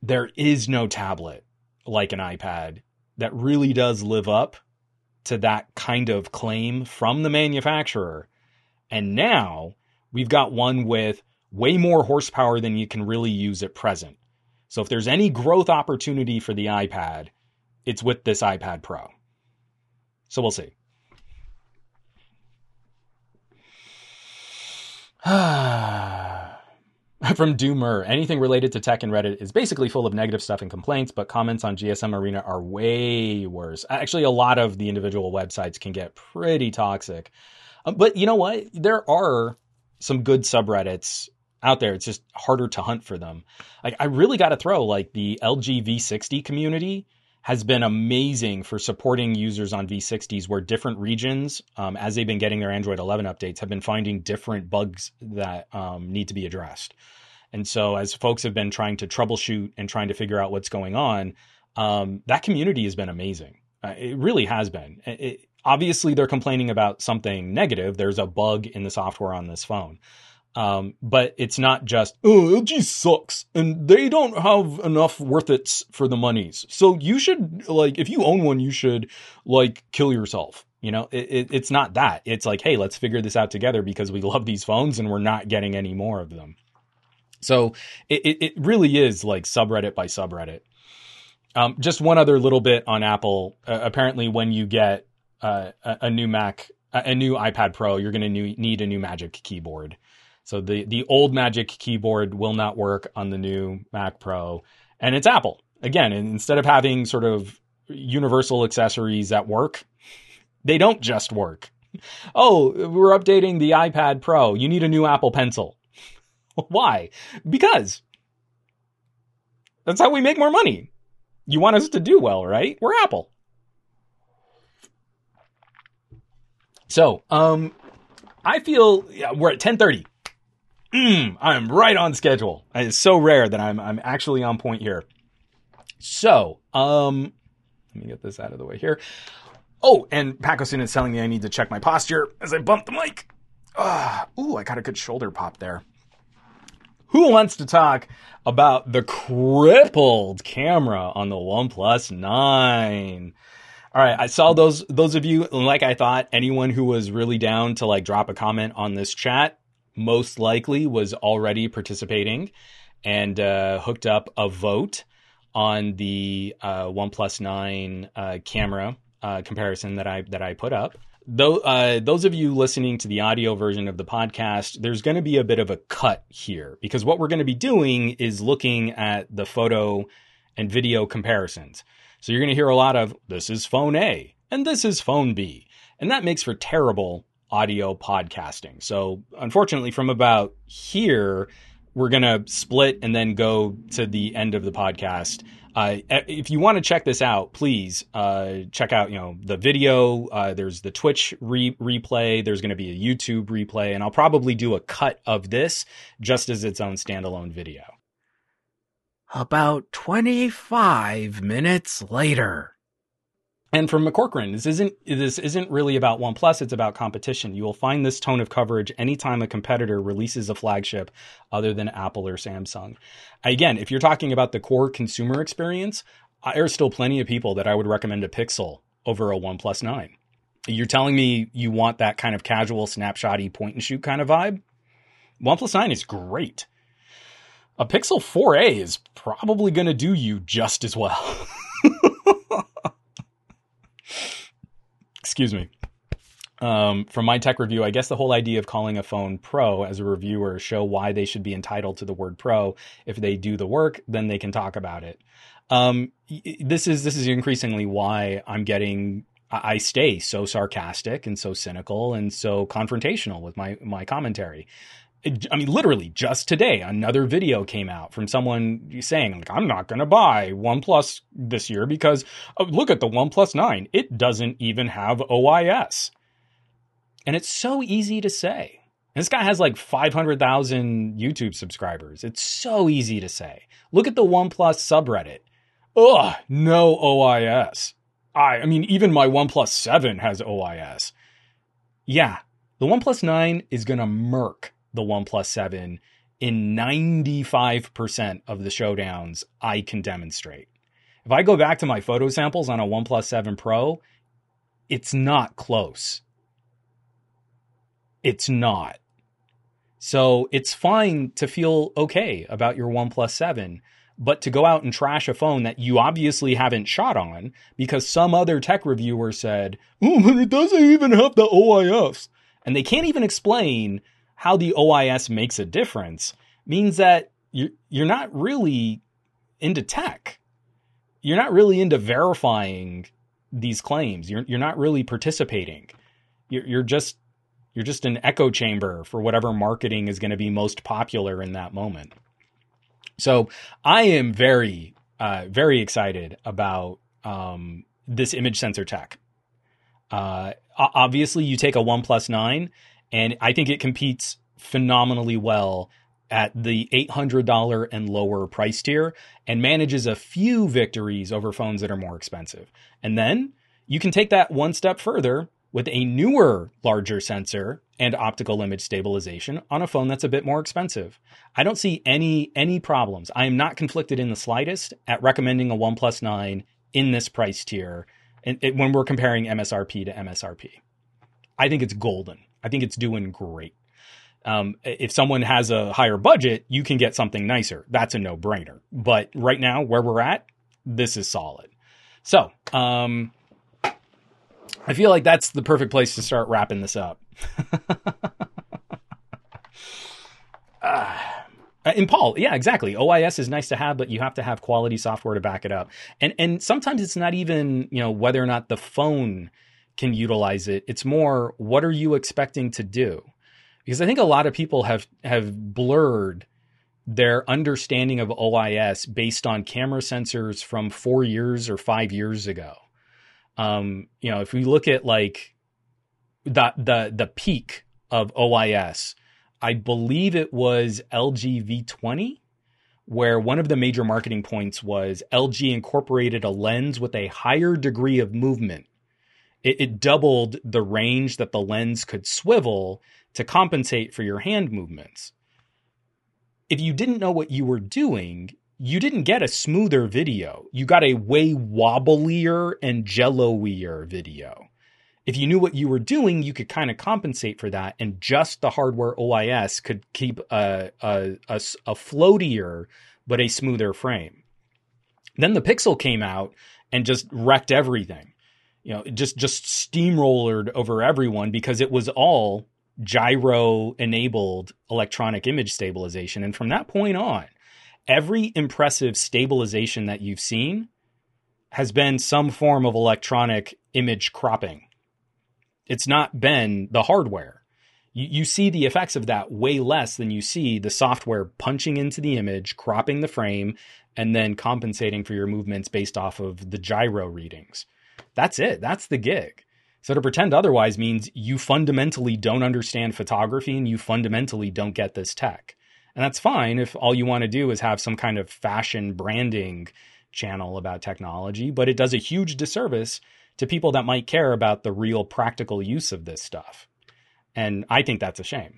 there is no tablet like an iPad that really does live up to that kind of claim from the manufacturer. And now we've got one with way more horsepower than you can really use at present. So if there's any growth opportunity for the iPad, it's with this iPad Pro. So we'll see. From Doomer, anything related to tech and Reddit is basically full of negative stuff and complaints, but comments on G S M Arena are way worse. Actually, a lot of the individual websites can get pretty toxic. Um, but you know what? There are some good subreddits out there. It's just harder to hunt for them. Like, I really got to throw, like, the L G V sixty community has been amazing for supporting users on V sixties where different regions, um, as they've been getting their Android eleven updates, have been finding different bugs that um, need to be addressed. And so as folks have been trying to troubleshoot and trying to figure out what's going on, um, that community has been amazing. Uh, it really has been. It, obviously, they're complaining about something negative. There's a bug in the software on this phone. Um, but it's not just, oh, L G sucks and they don't have enough worth it's for the monies. So you should, like, if you own one, you should, like, kill yourself. You know, it, it, it's not that. It's like, hey, let's figure this out together because we love these phones and we're not getting any more of them. So it, it, it really is like subreddit by subreddit. Um, just one other little bit on Apple. Uh, apparently, when you get uh, a, a new Mac, a new iPad Pro, you're going to need a new Magic Keyboard. So the, the old Magic Keyboard will not work on the new Mac Pro. And it's Apple. Again, instead of having sort of universal accessories that work, they don't just work. Oh, we're updating the iPad Pro. You need a new Apple Pencil. Why? Because that's how we make more money. You want us to do well, right? We're Apple. So, um, I feel yeah, we're at ten thirty. Mm, I'm right on schedule. It's so rare that I'm I'm actually on point here. So, um, let me get this out of the way here. Oh, and Pacosin is telling me I need to check my posture as I bump the mic. Uh, ooh, I got a good shoulder pop there. Who wants to talk about the crippled camera on the OnePlus nine? All right, I saw those those of you, like I thought, anyone who was really down to like drop a comment on this chat most likely was already participating and uh, hooked up a vote on the uh, OnePlus nine uh, camera uh, comparison that I that I put up. Though, uh, those of you listening to the audio version of the podcast, there's going to be a bit of a cut here because what we're going to be doing is looking at the photo and video comparisons. So you're going to hear a lot of this is phone A and this is phone B, and that makes for terrible audio podcasting. So unfortunately, from about here, we're going to split and then go to the end of the podcast. Uh, if you want to check this out, please uh, check out, you know, the video. Uh, there's the Twitch re- replay. There's going to be a YouTube replay, and I'll probably do a cut of this just as its own standalone video. About twenty-five minutes later. And from McCorcoran, this isn't this isn't really about OnePlus, it's about competition. You will find this tone of coverage anytime a competitor releases a flagship other than Apple or Samsung. Again, if you're talking about the core consumer experience, there's still plenty of people that I would recommend a Pixel over a OnePlus nine. You're telling me you want that kind of casual, snapshotty, point and shoot kind of vibe? OnePlus nine is great. A Pixel four A is probably going to do you just as well. Excuse me. Um, from my tech review, I guess the whole idea of calling a phone Pro as a reviewer show why they should be entitled to the word Pro. If they do the work, then they can talk about it. Um, this is this is increasingly why I'm getting I stay so sarcastic and so cynical and so confrontational with my my commentary. I mean, literally, just today, another video came out from someone saying, like, I'm not going to buy OnePlus this year because oh, look at the OnePlus nine. It doesn't even have O I S. And it's so easy to say. This guy has like five hundred thousand YouTube subscribers. It's so easy to say. Look at the OnePlus subreddit. Ugh, no O I S. I, I mean, even my OnePlus seven has O I S. Yeah, the OnePlus nine is going to murk the OnePlus seven in ninety-five percent of the showdowns I can demonstrate. If I go back to my photo samples on a OnePlus seven Pro, it's not close. It's not. So it's fine to feel okay about your OnePlus seven, but to go out and trash a phone that you obviously haven't shot on because some other tech reviewer said, oh, but it doesn't even have the O I S. And they can't even explain how the O I S makes a difference, means that you're, you're not really into tech. You're not really into verifying these claims. You're, you're not really participating. You're, you're just, you're just an echo chamber for whatever marketing is going to be most popular in that moment. So I am very, uh, very excited about um, this image sensor tech. Uh, obviously, you take a OnePlus nine, and I think it competes phenomenally well at the eight hundred dollars and lower price tier and manages a few victories over phones that are more expensive. And then you can take that one step further with a newer, larger sensor and optical image stabilization on a phone that's a bit more expensive. I don't see any any problems. I am not conflicted in the slightest at recommending a OnePlus nine in this price tier and it, when we're comparing M S R P to M S R P. I think it's golden. I think it's doing great. Um, if someone has a higher budget, you can get something nicer. That's a no-brainer. But right now, where we're at, this is solid. So, um, I feel like that's the perfect place to start wrapping this up. uh, and Paul, yeah, exactly. O I S is nice to have, but you have to have quality software to back it up. And and sometimes it's not even, you know, whether or not the phone can utilize it. It's more, what are you expecting to do? Because I think a lot of people have, have blurred their understanding of O I S based on camera sensors from four years or five years ago. Um, you know, if we look at like the, the, the peak of O I S, I believe it was L G V twenty, where one of the major marketing points was L G incorporated a lens with a higher degree of movement. It, it doubled the range that the lens could swivel to compensate for your hand movements. If you didn't know what you were doing, you didn't get a smoother video. You got a way wobblier and jello-ier video. If you knew what you were doing, you could kind of compensate for that, and just the hardware O I S could keep a, a, a, a floatier but a smoother frame. Then the Pixel came out and just wrecked everything. You know, just just steamrollered over everyone because it was all gyro-enabled electronic image stabilization. And from that point on, every impressive stabilization that you've seen has been some form of electronic image cropping. It's not been the hardware. You, you see the effects of that way less than you see the software punching into the image, cropping the frame, and then compensating for your movements based off of the gyro readings. That's it. That's the gig. So to pretend otherwise means you fundamentally don't understand photography and you fundamentally don't get this tech. And that's fine if all you want to do is have some kind of fashion branding channel about technology, but it does a huge disservice to people that might care about the real practical use of this stuff. And I think that's a shame.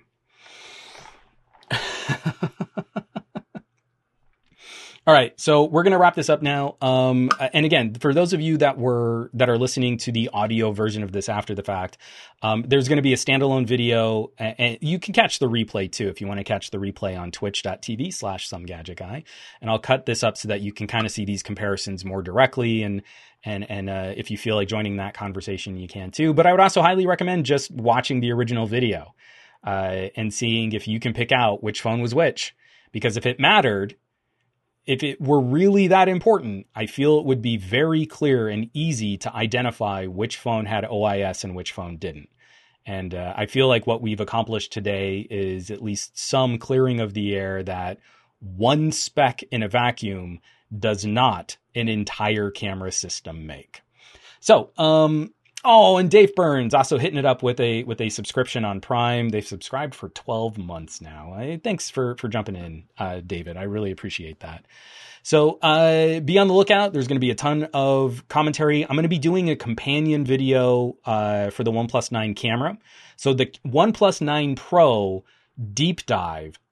All right, so we're going to wrap this up now. Um, and again, for those of you that were that are listening to the audio version of this after the fact, um, there's going to be a standalone video, and, and you can catch the replay too if you want to catch the replay on twitch.tv slash somegadgetguy. And I'll cut this up so that you can kind of see these comparisons more directly. And and and uh, if you feel like joining that conversation, you can too. But I would also highly recommend just watching the original video uh, and seeing if you can pick out which phone was which. Because if it mattered, if it were really that important, I feel it would be very clear and easy to identify which phone had O I S and which phone didn't. And uh, I feel like what we've accomplished today is at least some clearing of the air that one spec in a vacuum does not an entire camera system make. So, um, oh, and Dave Burns also hitting it up with a with a subscription on Prime. They've subscribed for twelve months now. I, thanks for for jumping in, uh, David. I really appreciate that. So uh, be on the lookout. There's going to be a ton of commentary. I'm going to be doing a companion video uh, for the OnePlus nine camera. So the OnePlus nine Pro deep dive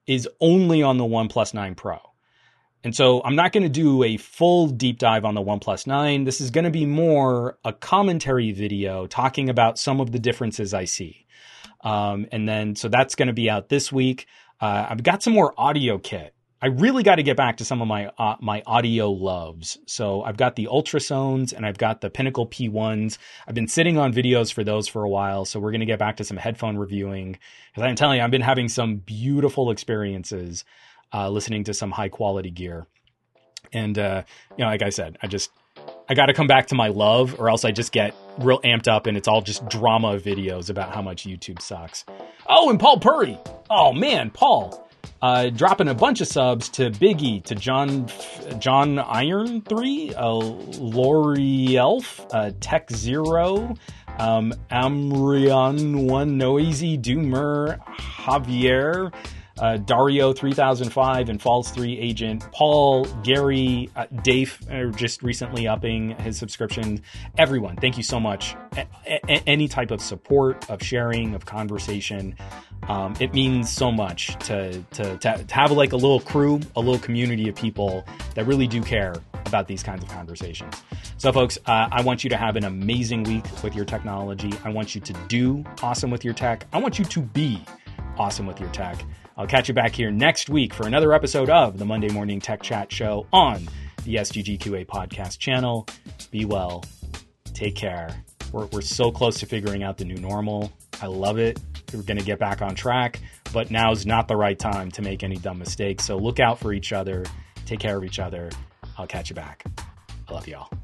is only on the OnePlus nine Pro. And so I'm not going to do a full deep dive on the OnePlus nine. This is going to be more a commentary video talking about some of the differences I see. Um, and then, so that's going to be out this week. Uh, I've got some more audio kit. I really got to get back to some of my uh, my audio loves. So I've got the Ultrasones and I've got the Pinnacle P ones. I've been sitting on videos for those for a while. So we're going to get back to some headphone reviewing. Because I'm telling you, I've been having some beautiful experiences uh, listening to some high quality gear. And, uh, you know, like I said, I just, I got to come back to my love or else I just get real amped up and it's all just drama videos about how much YouTube sucks. Oh, and Paul Purry. Oh man, Paul. Uh, dropping a bunch of subs to Biggie, to John John Iron three, uh, Lori Elf, uh, Tech Zero, um, Amrion One Noisy, Doomer, Javier, uh, Dario three thousand five, and Falls three Agent, Paul, Gary, uh, Dave, are just recently upping his subscription. Everyone, thank you so much. A- a- any type of support, of sharing, of conversation. Um, it means so much to, to, to, to have like a little crew, a little community of people that really do care about these kinds of conversations. So folks, uh, I want you to have an amazing week with your technology. I want you to do awesome with your tech. I want you to be awesome with your tech. I'll catch you back here next week for another episode of the Monday Morning Tech Chat Show on the S G G Q A podcast channel. Be well. Take care. We're, we're so close to figuring out the new normal. I love it. We're going to get back on track, but now's not the right time to make any dumb mistakes. So look out for each other. Take care of each other. I'll catch you back. I love y'all.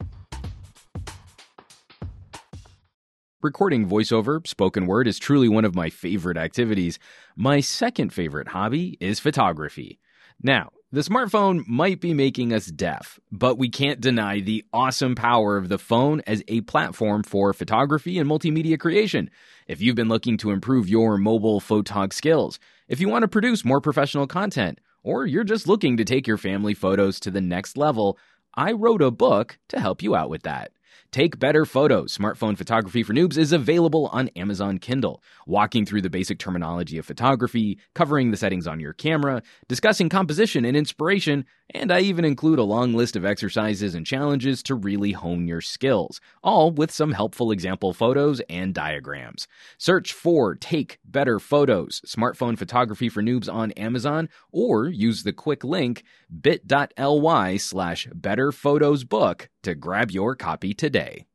Recording voiceover, spoken word, is truly one of my favorite activities. My second favorite hobby is photography. Now, the smartphone might be making us deaf, but we can't deny the awesome power of the phone as a platform for photography and multimedia creation. If you've been looking to improve your mobile photog skills, if you want to produce more professional content, or you're just looking to take your family photos to the next level, I wrote a book to help you out with that. Take Better Photos, Smartphone Photography for Noobs is available on Amazon Kindle, walking through the basic terminology of photography, covering the settings on your camera, discussing composition and inspiration, and I even include a long list of exercises and challenges to really hone your skills, all with some helpful example photos and diagrams. Search for Take Better Photos, Smartphone Photography for Noobs on Amazon, or use the quick link bit.ly slash betterphotosbook to grab your copy today.